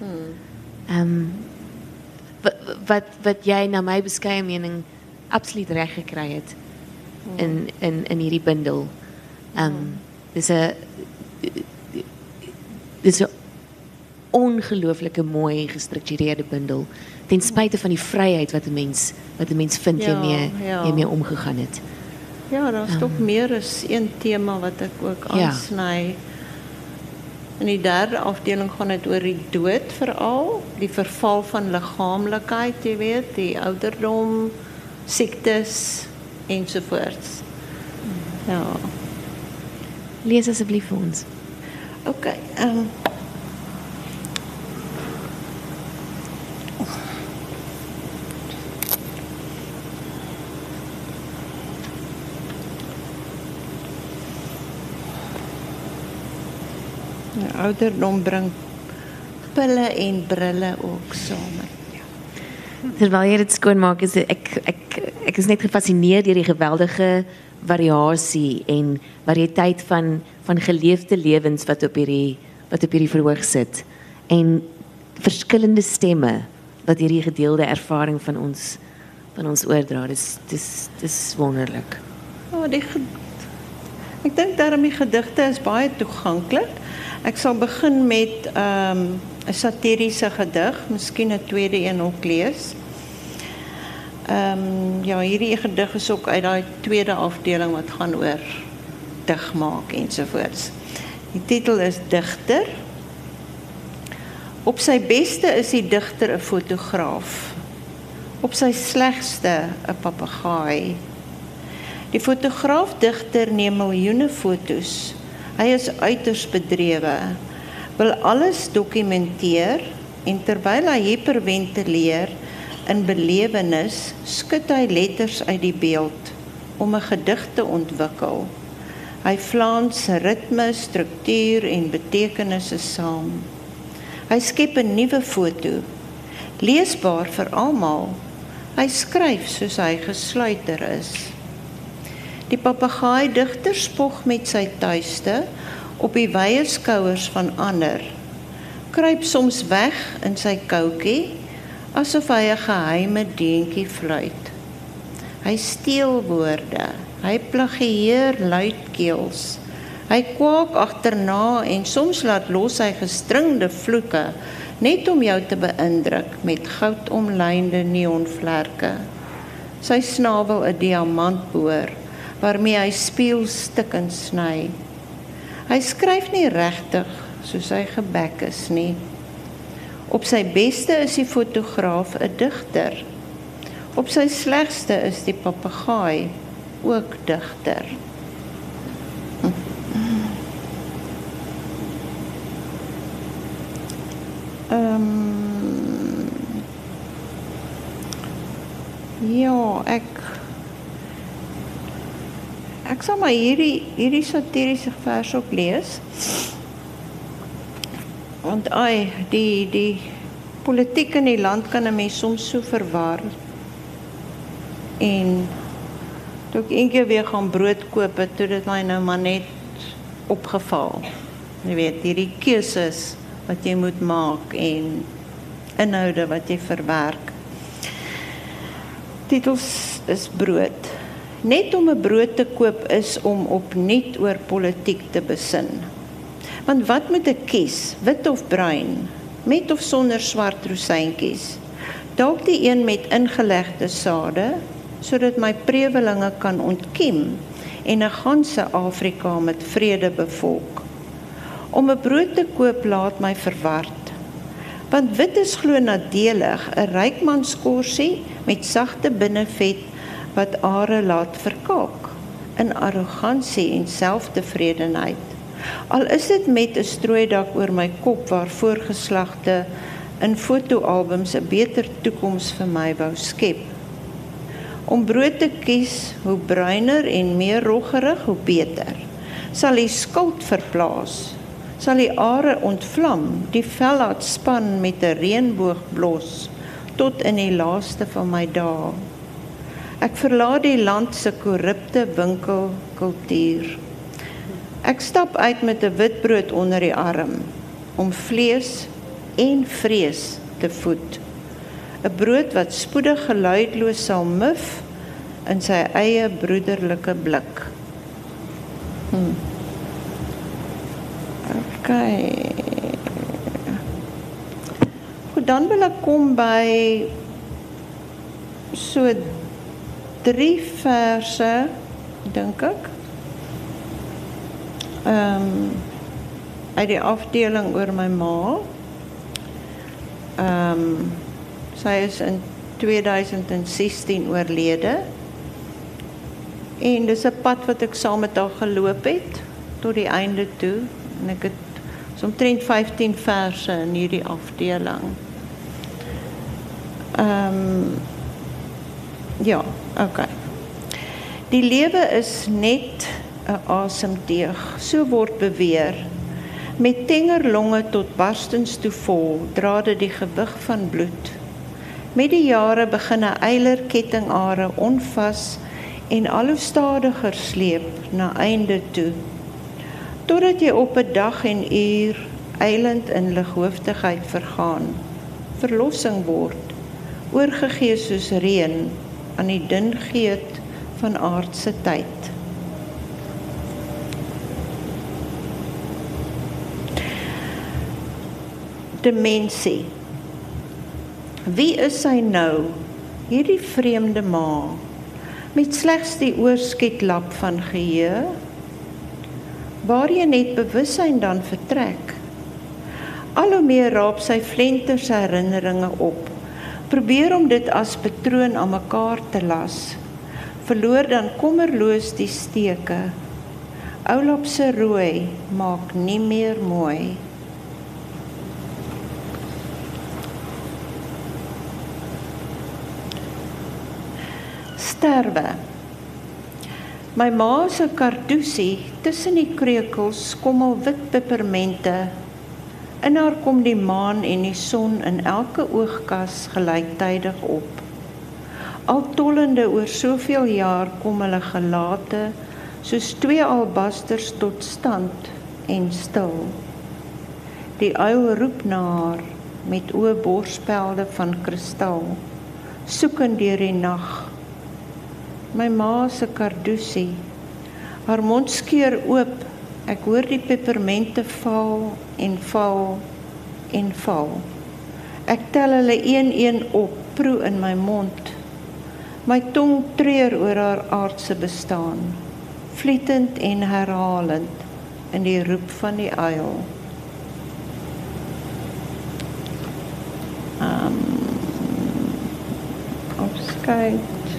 Wat jy na my beskeie mening absoluut reg gekry het in hierdie bundel. Dis 'n ongelooflike mooi gestruktureerde bundel, ten spyte van die vryheid wat 'n mens vind jy mee omgegaan het. Ja, daar's tog meer as een tema wat ek ook aansny. In die derde afdeling gaan dit oor die dood veral, die verval van liggaamlikheid, jy weet, die ouderdom, siektes ensovoorts. Ja. Lees asseblief vir ons. Okay, ouderdom bring pille en brille ook saam. Terwyl jy dit skoonmaak, is ek is net gefassineerd deur die geweldige variasie en variëteit van geleefde lewens wat op hierdie verhoog sit en verskillende stemme wat hierdie gedeelde ervaring van ons oordra. Dis wonderlik. Ja, ek dink daarom die gedigte is baie toeganklik. Ek sal begin met 'n satiriese gedig, miskien 'n tweede een ook lees. Ja, hierdie gedig is ook uit daai tweede afdeling wat gaan oor digmaak ensovoorts. Die titel is Digter. Op sy beste is die digter 'n fotograaf. Op sy slegste 'n papegaai. Die fotograaf-digter neem miljoene fotos. Hy is uiters bedrewe, wil alles dokumenteer en terwyl hy hyperventileer in belewenis, skud hy letters uit die beeld om 'n gedig te ontwikkel. Hy flans ritme, struktuur en betekenisse saam. Hy skep 'n nuwe foto, leesbaar vir almal. Hy skryf soos hy gesluiter is. Die papegaai-digter spog met sy tuiste op die wye skouers van ander, kruip soms weg in sy koutjie, asof hy 'n geheime deentjie fluit. Hy steel woorde, hy plagieer luidkeels, hy kwaak agterna en soms laat los hy gestringde vloeke, net om jou te beïndruk met goudomlijnde neonvlerke. Sy snavel 'n diamantboor, waarmee hy spieelstukken sny. Hy skryf nie regtig soos hy gebek is nie. Op sy beste is die fotograaf 'n digter. Op sy slegste is die papegaai ook digter. Ja, ek sal maar hierdie satiriese vers ook lees. Want die politiek in die land kan 'n mens soms so verwar. En toe ek een keer weer gaan brood koop het, toe dit my nou maar net opgeval. Jy weet, hierdie keuses wat jy moet maak en inhoude wat jy verwerk. Titels is brood. Net om 'n brood te koop is om opnuut oor politiek te besin. Want wat moet ek kies, wit of bruin, met of sonder swart rosyntjies? Dalk die een met ingelegde sade, sodat my prewelinge kan ontkiem en 'n ganse Afrika met vrede bevolk. Om 'n brood te koop laat my verward, want wit is glo nadelig, 'n rykmanskorsie met sagte binnevet wat are laat verkaak, in arrogansie en selftevredenheid. Al is dit met 'n strooidak oor my kop waar voorgeslagte in fotoalbums 'n beter toekoms vir my wou skep. Om brood te kies, hoe bruiner en meer roggerig, hoe beter. Sal die skuld verplaas, sal die are ontvlam, die vel laat span met 'n reënboog blos, tot in die laaste van my dae. Ek verlaat die land se korrupte winkelkultuur. Ek stap uit met 'n witbrood onder die arm, om vlees en vrees te voed. 'n Brood wat spoedig geluidloos sal muf in sy eie broederlike blik. Okay. Goed, dan wil ek kom by so 3 verse, dink ek. Uit die afdeling oor my ma. Sy is in 2016 oorlede. En dis 'n pad wat ek saam met haar geloop het tot die einde toe. En ek het so omtrent 15 verse in hierdie afdeling. Ja, okay. Die lewe is net 'n asemteug, so word beweer. Met tenger longe tot barstens toe vol, dra dit die gewig van bloed. Met die jare begin 'n eiler kettingare onvas en al hoe stadiger sleep na einde toe. Totdat jy op 'n dag en uur eilend in lighoofdigheid vergaan, verlossing word, oorgegee soos reën aan die dun geet van aardse tyd. Demensie. Wie is sy nou? hierdie vreemde ma, met slegs die oorskietlap van geheue, waarheen het bewussyn dan vertrek? Al hoe meer raap sy flenters herinneringe op, probeer om dit as patroon aan mekaar te las, verloor dan kommerloos die steke. Oulap se rooi maak nie meer mooi. Sterwe. My ma se kartoesie tussen die kreukels skommel wit pepermente. In haar kom die maan en die son in elke oogkas gelyktydig op. Al tollende oor soveel jaar kom hulle gelate soos twee albasters tot stand en stil. Die uil roep na haar met oë borspelde van kristal, soekend deur die nag. My ma se kardoesie, haar mond skeur oop, ek hoor die pepermente val en val en val. Ek tel hulle een op, proe in my mond. My tong treur oor haar aardse bestaan, vlietend en herhalend in die roep van die uil. Afskeid.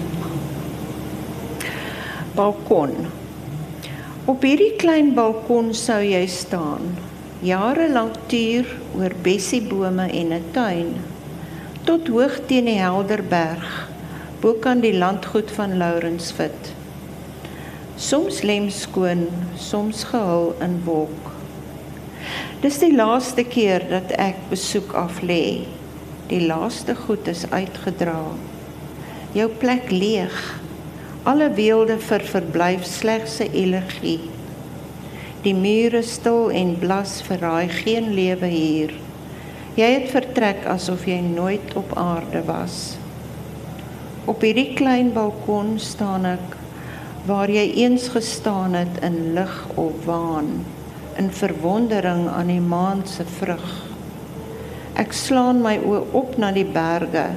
Balkon. Op hierdie klein balkon sou jy staan, jare lank tuur oor bessiebome en 'n tuin, tot hoog teen die helder berg, bokant die landgoed van Lourensfit. Soms lemskoon, soms gehul in wolk. Dis die laaste keer dat ek besoek af lê. Die laaste goed is uitgedra. Jou plek leeg. Alle weelde vir verblyf slegs 'n elegie. Die mure stil en blas verraai geen lewe hier. Jy het vertrek asof jy nooit op aarde was. Op hierdie klein balkon staan ek, waar jy eens gestaan het in lig of waan, in verwondering aan die maan se vrug. Ek slaan my oë op na die berge,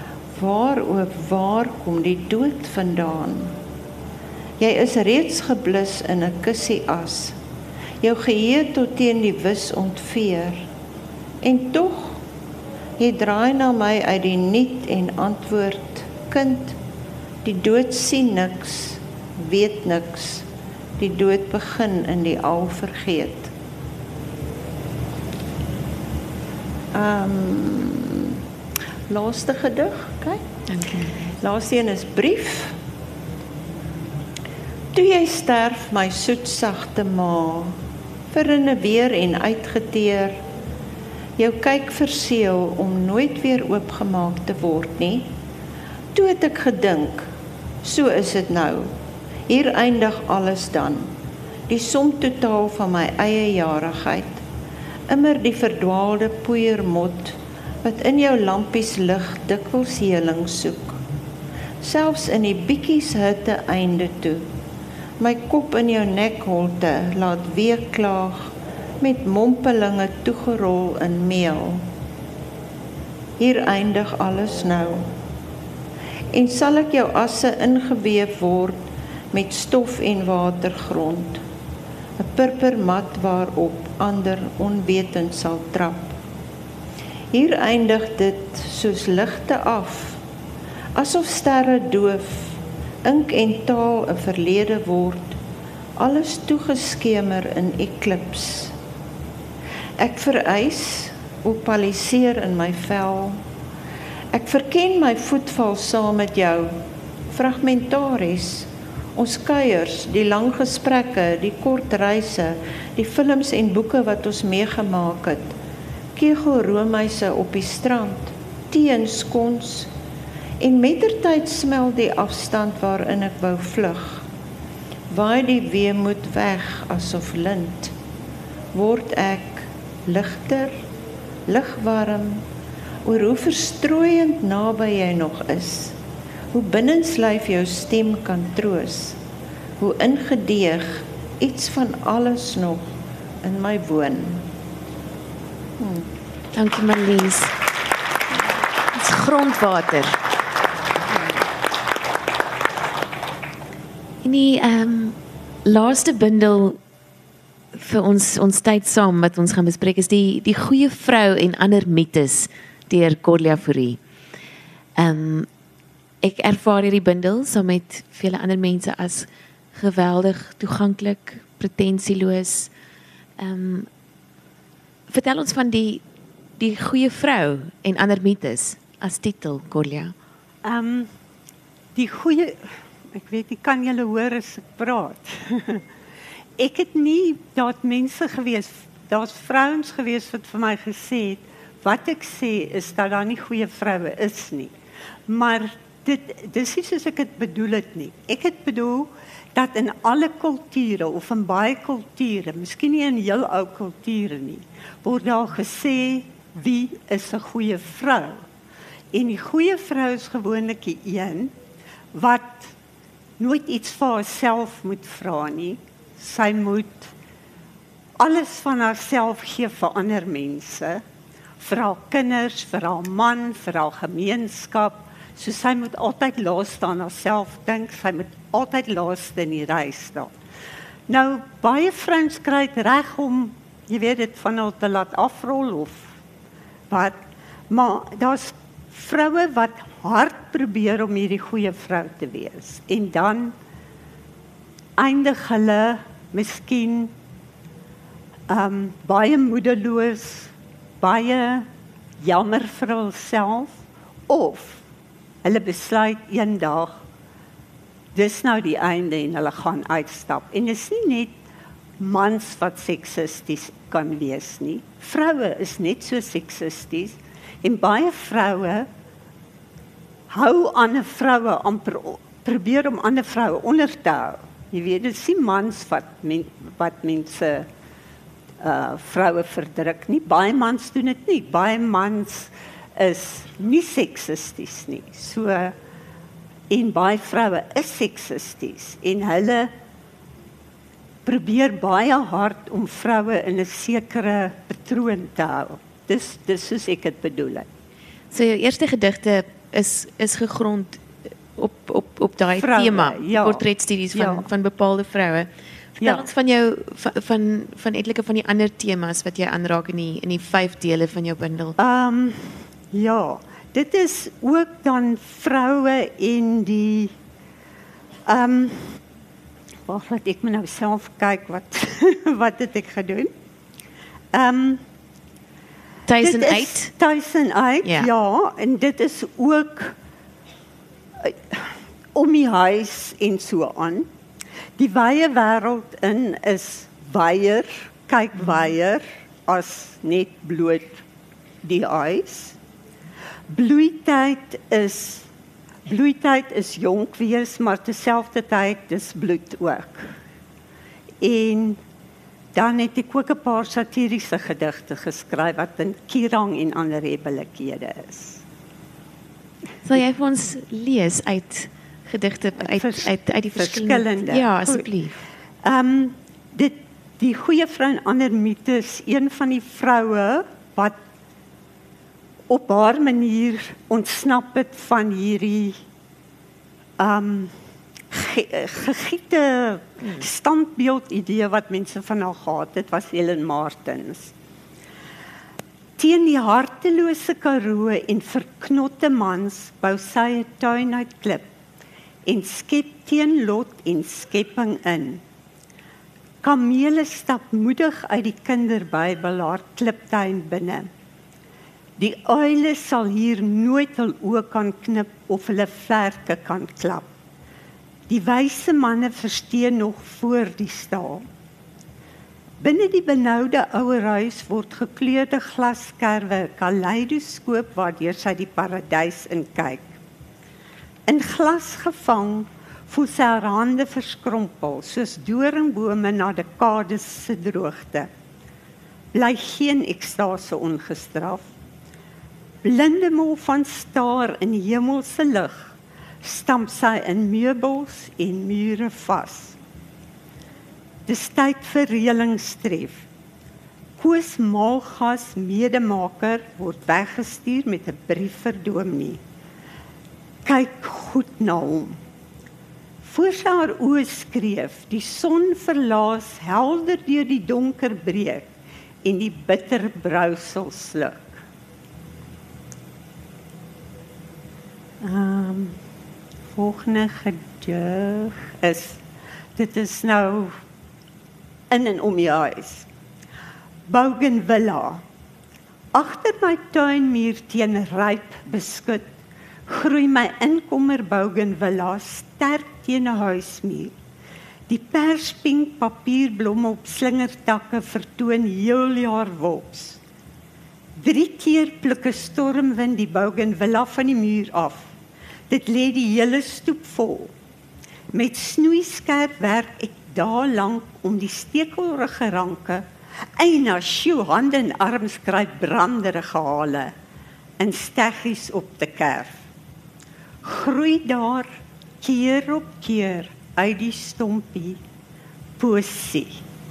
waar kom die dood vandaan? Jy is reeds geblus in 'n kussie as, jou geheue tot teen die wis ontveer. En tog, jy draai na my uit die niet en antwoord, kind, die dood sien niks, weet niks, die dood begin in die al vergeet. Laaste gedig, kyk. Dankie. Laaste een is brief. Toe jy sterf, my soetsagte ma, verinneweer en uitgeteer, jou kyk verseël om nooit weer oopgemaak te word nie. Toe het ek gedink, so is dit nou. Hier eindig alles dan. Die som totaal van my eie jarigheid. Immer die verdwaalde poeiermot wat in jou lampies lig dikwels heling soek. Selfs in die bietjies hitte einde toe. My kop in jou nekholte laat weeklaag met mompelinge toegerol in meel. Hier eindig alles nou. En sal ek jou asse ingeweef word met stof en watergrond. 'n purpermat waarop ander onwetend sal trap. Hier eindig dit soos ligte af, asof sterre doof, ink en taal 'n verlede word, alles toegeskemer in eklips. Ek vereis, opaliseer in my vel, ek verken my voetval saam met jou, fragmentaries, ons kuiers, die lang gesprekke, die kort reise, die films en boeke wat ons meegemaak het, kegelroomhuise op die strand, tee en skons, en mettertyd smel die afstand waarin ek wou vlug. Waai die weemoed weg asof lint, word ek ligter, ligwarm, oor hoe verstrooiend naby jy nog is, hoe binnenslyf jou stem kan troos, hoe ingedeeg iets van alles nog in my woon. Dankie Marlies. Dit is grondwater. In die laaste bundel vir ons tyd saam wat ons gaan bespreek is die goeie vrou en ander mites deur Corlia Fourie. Ek ervaar hierdie bundel saam met vele ander mense as geweldig toeganklik, pretensieloos. Vertel ons van die goeie vrou en ander mites as titel, Corlia. Die goeie, ek weet nie, kan julle hoor as ek praat? Ek het nie, daar't mense gewees, daar's vrouens gewees wat vir my gesê het, wat ek sê is dat daar nie goeie vroue is nie. Maar dis nie soos ek het bedoel het nie. Ek het bedoel dat in alle kulture, of in baie kulture, miskien nie in heel ou kulture nie, word daar gesê, wie is 'n goeie vrou? En die goeie vrou is gewoonlik die een wat nooit iets vir haarself moet vra nie. Sy moet alles van haarself gee vir ander mense, vir haar kinders, vir haar man, vir haar gemeenskap. So sy moet altyd laaste aan haarself dink, sy moet altyd laaste in die ry staan. Nou, baie vrouens kry dit reg om, jy weet dit, van hulle te laat afrol of wat, maar daar's vroue wat hard probeer om hierdie goeie vrou te wees. En dan eindig hulle miskien baie moedeloos, baie jammer vir hulself, of hulle besluit eendag, dis nou die einde en hulle gaan uitstap. En dit is nie net mans wat seksisties kan wees nie. Vroue is net so seksisties en baie vroue hou ander vroue amper probeer om ander vroue onder te hou. Jy weet, dit is nie mans wat mense vroue verdruk nie. Baie mans doen dit nie. Baie mans is nie seksisties nie. So, en baie vroue is seksisties en hulle probeer baie hard om vroue in 'n sekere patroon te hou. Dis soos ek dit bedoel het. So jou eerste gedigte is gegrond op daai tema, ja. portretstudies van bepaalde vroue. Vertel ons van jou van etlike van die ander temas wat jy aanraak in die 5 dele van jou bundel. Ja, dit is ook dan vroue in die wacht, laat ek my nou self kyk wat het ek gedoen. Thuis en uit? Thuis en uit, ja. En dit is ook om die huis en so aan. Die wye wêreld in is wyer, kyk wyer as net bloot die huis. Bloeityd is jonk wees, maar terselfdertyd is bloed ook. En dan het ek ook 'n paar satiriese gedigte geskryf wat in Kirang en ander rebellikhede is. Sal jy vir ons lees uit gedigte uit die verskillende? Ja, asseblief. Die goeie vrou en ander mites, een van die vroue wat op haar manier ontsnap het van hierdie gegiete standbeeld idee wat mense van haar gehad het, was Helen Martins. Teen die hartelose Karoo en verknotte mans bou sy 'n tuin uit klip en skep teen lot en skepping in. Kamele stap moedig uit die kinderbybel haar kliptuin binne. Die uile sal hier nooit hul oë kan knip of hulle vlerke kan klap. Die wyse manne versteen nog voor die staal. Binne die benoude ouer huis word gekleurde glaskerwe 'n kaleidoskoop waardeur sy die paradys inkyk. In glas gevang voel sy haar hande verskrompel soos doringbome na dekades se droogte. Bly geen ekstase ongestraf. Blinde mol van staar in hemelse lig, stamp sy in meubels en mure vas. Dis tyd vir reëlingstref. Koos Maalgas medemaker word weggestuur met 'n brief vir Dominee. Kyk goed na hom. Voor sy haar oë skreef, die son verlaas, helder deur die donker breek, en die bitter brousel sluk. Volgende gedig is, dit is nou in en om die huis. Bougainvillea. Agter my tuinmuur teen ryp beskut, groei my inkommer bougainvillea sterk teen 'n huismuur. Die perspink papierblomme op slingertakke vertoon heel jaar wops. 3 keer pluk 'n stormwind die bougainvillea van die muur af. Dit lê die hele stoep vol. Met snoeiskerp werk ek dae lank om die stekelrige ranke, eina sjoe hande en arms kry branderige hale en steggies op te kerf. Groei daar keer op keer uit die stompie poesie.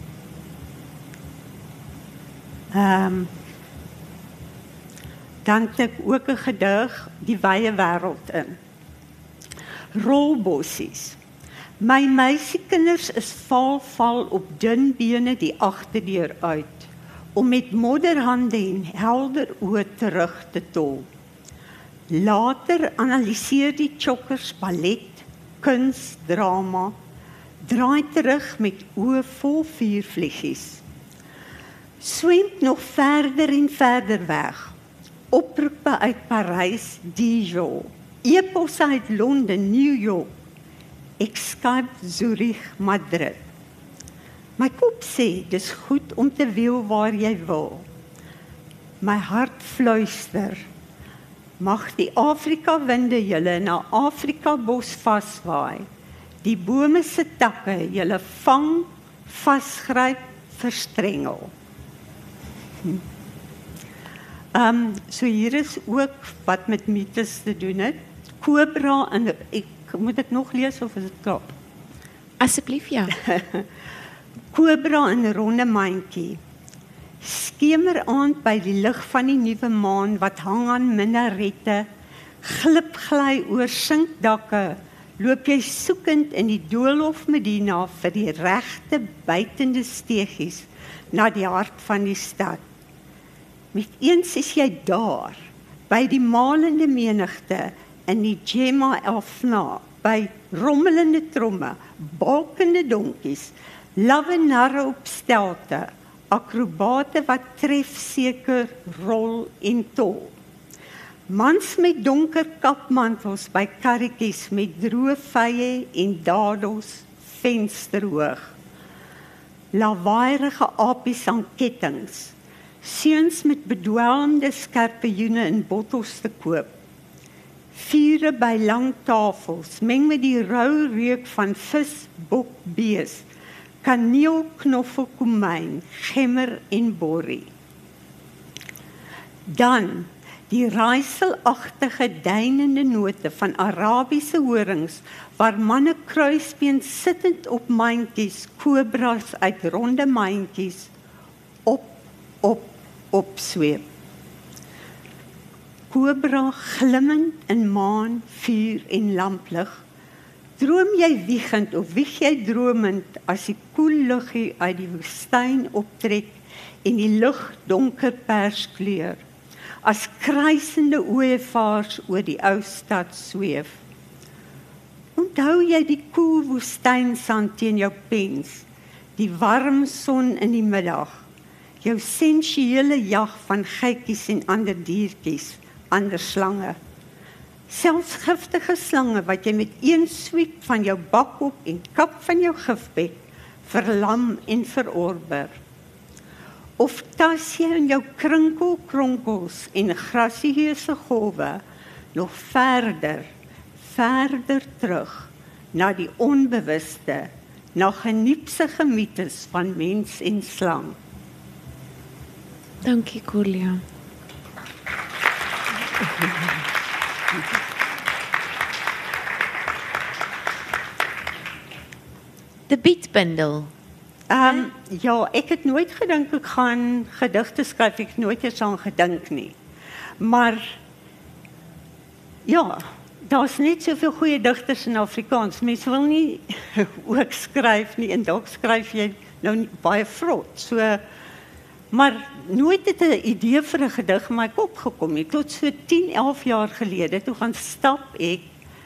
Dan het ek ook 'n gedig, die wye wêreld in. Rolbossies. My meisiekinders is val op dun bene die agterdeur uit, om met modderhande en helder oë terug te tol. Later analiseer die chokkers ballet, kuns, drama, draai terug met oë vol vuurvliegies. Swem nog verder en verder weg. Oproepe uit Parys, Dijon, e-posse uit Londen, New York, ek Skype Zurich, Madrid. My kop sê, dis goed om te wil waar jy wil. My hart fluister, mag die Afrika winde julle na Afrika bos vaswaai, die bome se takke julle vang, vasgryp, verstrengel. So hier is ook wat met mytes te doen het. Kobra en ek moet dit nog lees of is dit klaar? Asseblief ja. Kobra in 'n ronde mandjie. Skemeraand by die lig van die nuwe maan wat hang aan minarette, glipgly oor sinkdakke, loop jy soekend in die doolhof Medina vir die regte buitende steegies na die hart van die stad. Met eens is jy daar, by die malende menigte in die Gemma Elfna, by rommelende tromme, balkende donkies, lavenarre op stelte, akrobate wat trefseker rol en tol. Mans met donker kapmantels by karretjies met droë vye en dados vensterhoog. Lawaaierige apies aan kettings, seuns met bedwelmde skerpioene in bottels te koop. Vure by lang tafels, meng met die rou reuk van vis, bok, bees, kaneel, knoffel, komyn, gemmer en borrie. Dan die raaiselagtige deinende note van Arabiese horings, waar manne kruisbeen sittend op mandjies, kobras uit ronde mandjies, opsweep. Kobra glimmend in maan, vuur en lamplig. Droom jy wiegend of wieg jy dromend as die koel luggie uit die woestyn optrek en die lug donker perskleur, as kruisende ooievaars oor die ou stad sweef. Onthou jy die koel woestynsand teen jou pens, die warm son in die middag, jou sensuele jag van geitjies en ander diertjies, ander slange. Selfs giftige slange wat jy met een swiep van jou bakkop en kap van jou gifbek verlam en verorber. Of tas jy in jou krinkelkronkels en grasieuse golwe nog verder terug na die onbewuste, na geniepsige mytes van mens en slang. Dankie Corlia. The Beatbundle. Ja, ek het nooit gedink ek gaan gedigte skryf, ek het nooit eens aan gedink nie. Maar ja, Daar's net soveel goeie digters in Afrikaans. Mense wil nie ook skryf nie en dalk skryf jy nou nie baie vrot. So, maar nooit het 'n idee vir 'n gedig in my kop gekom nie. Tot so 10, 11 jaar gelede, toe gaan stap ek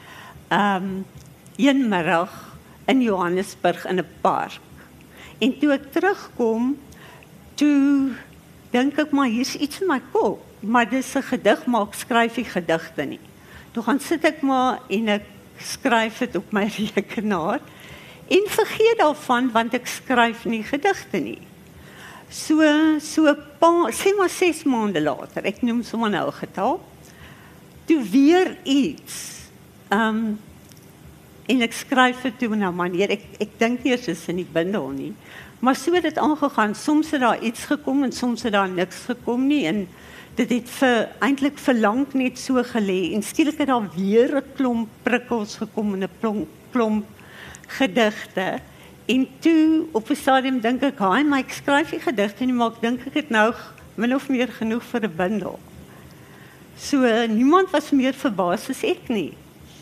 een middag in Johannesburg in 'n park. En toe ek terugkom, toe dink ek maar hier's iets in my kop, maar dis 'n gedig, maar ek skryf nie gedigte nie. Toe gaan sit ek maar en ek skryf dit op my rekenaar en vergeet daarvan want ek skryf nie gedigte nie. So sê maar 6 maande later, ek noem sommer nou 'n getal, toe weer iets, en ek skryf dit toe nou maar neer, ek dink nie eers is in die bundel nie, maar so het dit aangegaan, soms het daar iets gekom en soms het daar niks gekom nie, en dit het eintlik vir lank net so gelê, en skielik het daar weer 'n klomp prikkels gekom en 'n klomp gedigte, en toe op 'n stadium dink ek, maar ek skryf nie gedigte nie, maar ek dink ek het nou min of meer genoeg vir 'n bundel. So niemand was meer verbaas as ek nie.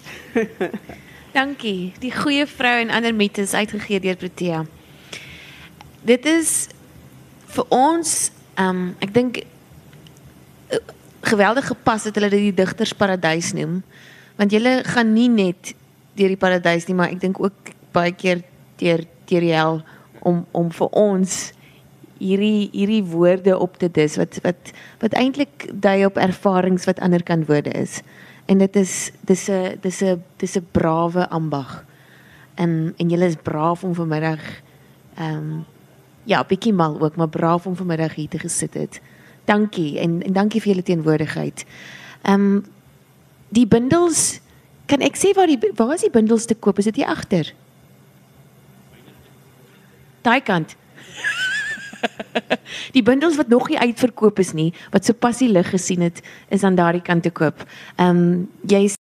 Dankie. Die goeie vrou en ander mites uitgegee deur Protea. Dit is vir ons, ek dink geweldig gepas dat hulle dit die digtersparadys noem, want julle gaan nie net deur die paradys nie, maar ek dink ook baie keer deur die hel om vir ons hierdie woorde op te dis wat eintlik dui op ervarings wat ander kan woorde is. En dis 'n brawe ambag. En julle is braaf om vanmiddag bietjie mal ook, maar braaf om vanmiddag hier te gesit het. Dankie en dankie vir julle teenwoordigheid. Die bundels, kan ek sê waar is die bundels te koop? Is dit hier agter? Daai kant. Die bundels wat nog nie uitverkoop is nie, wat sopas die lig gesien het, is aan daardie kant te koop. Jy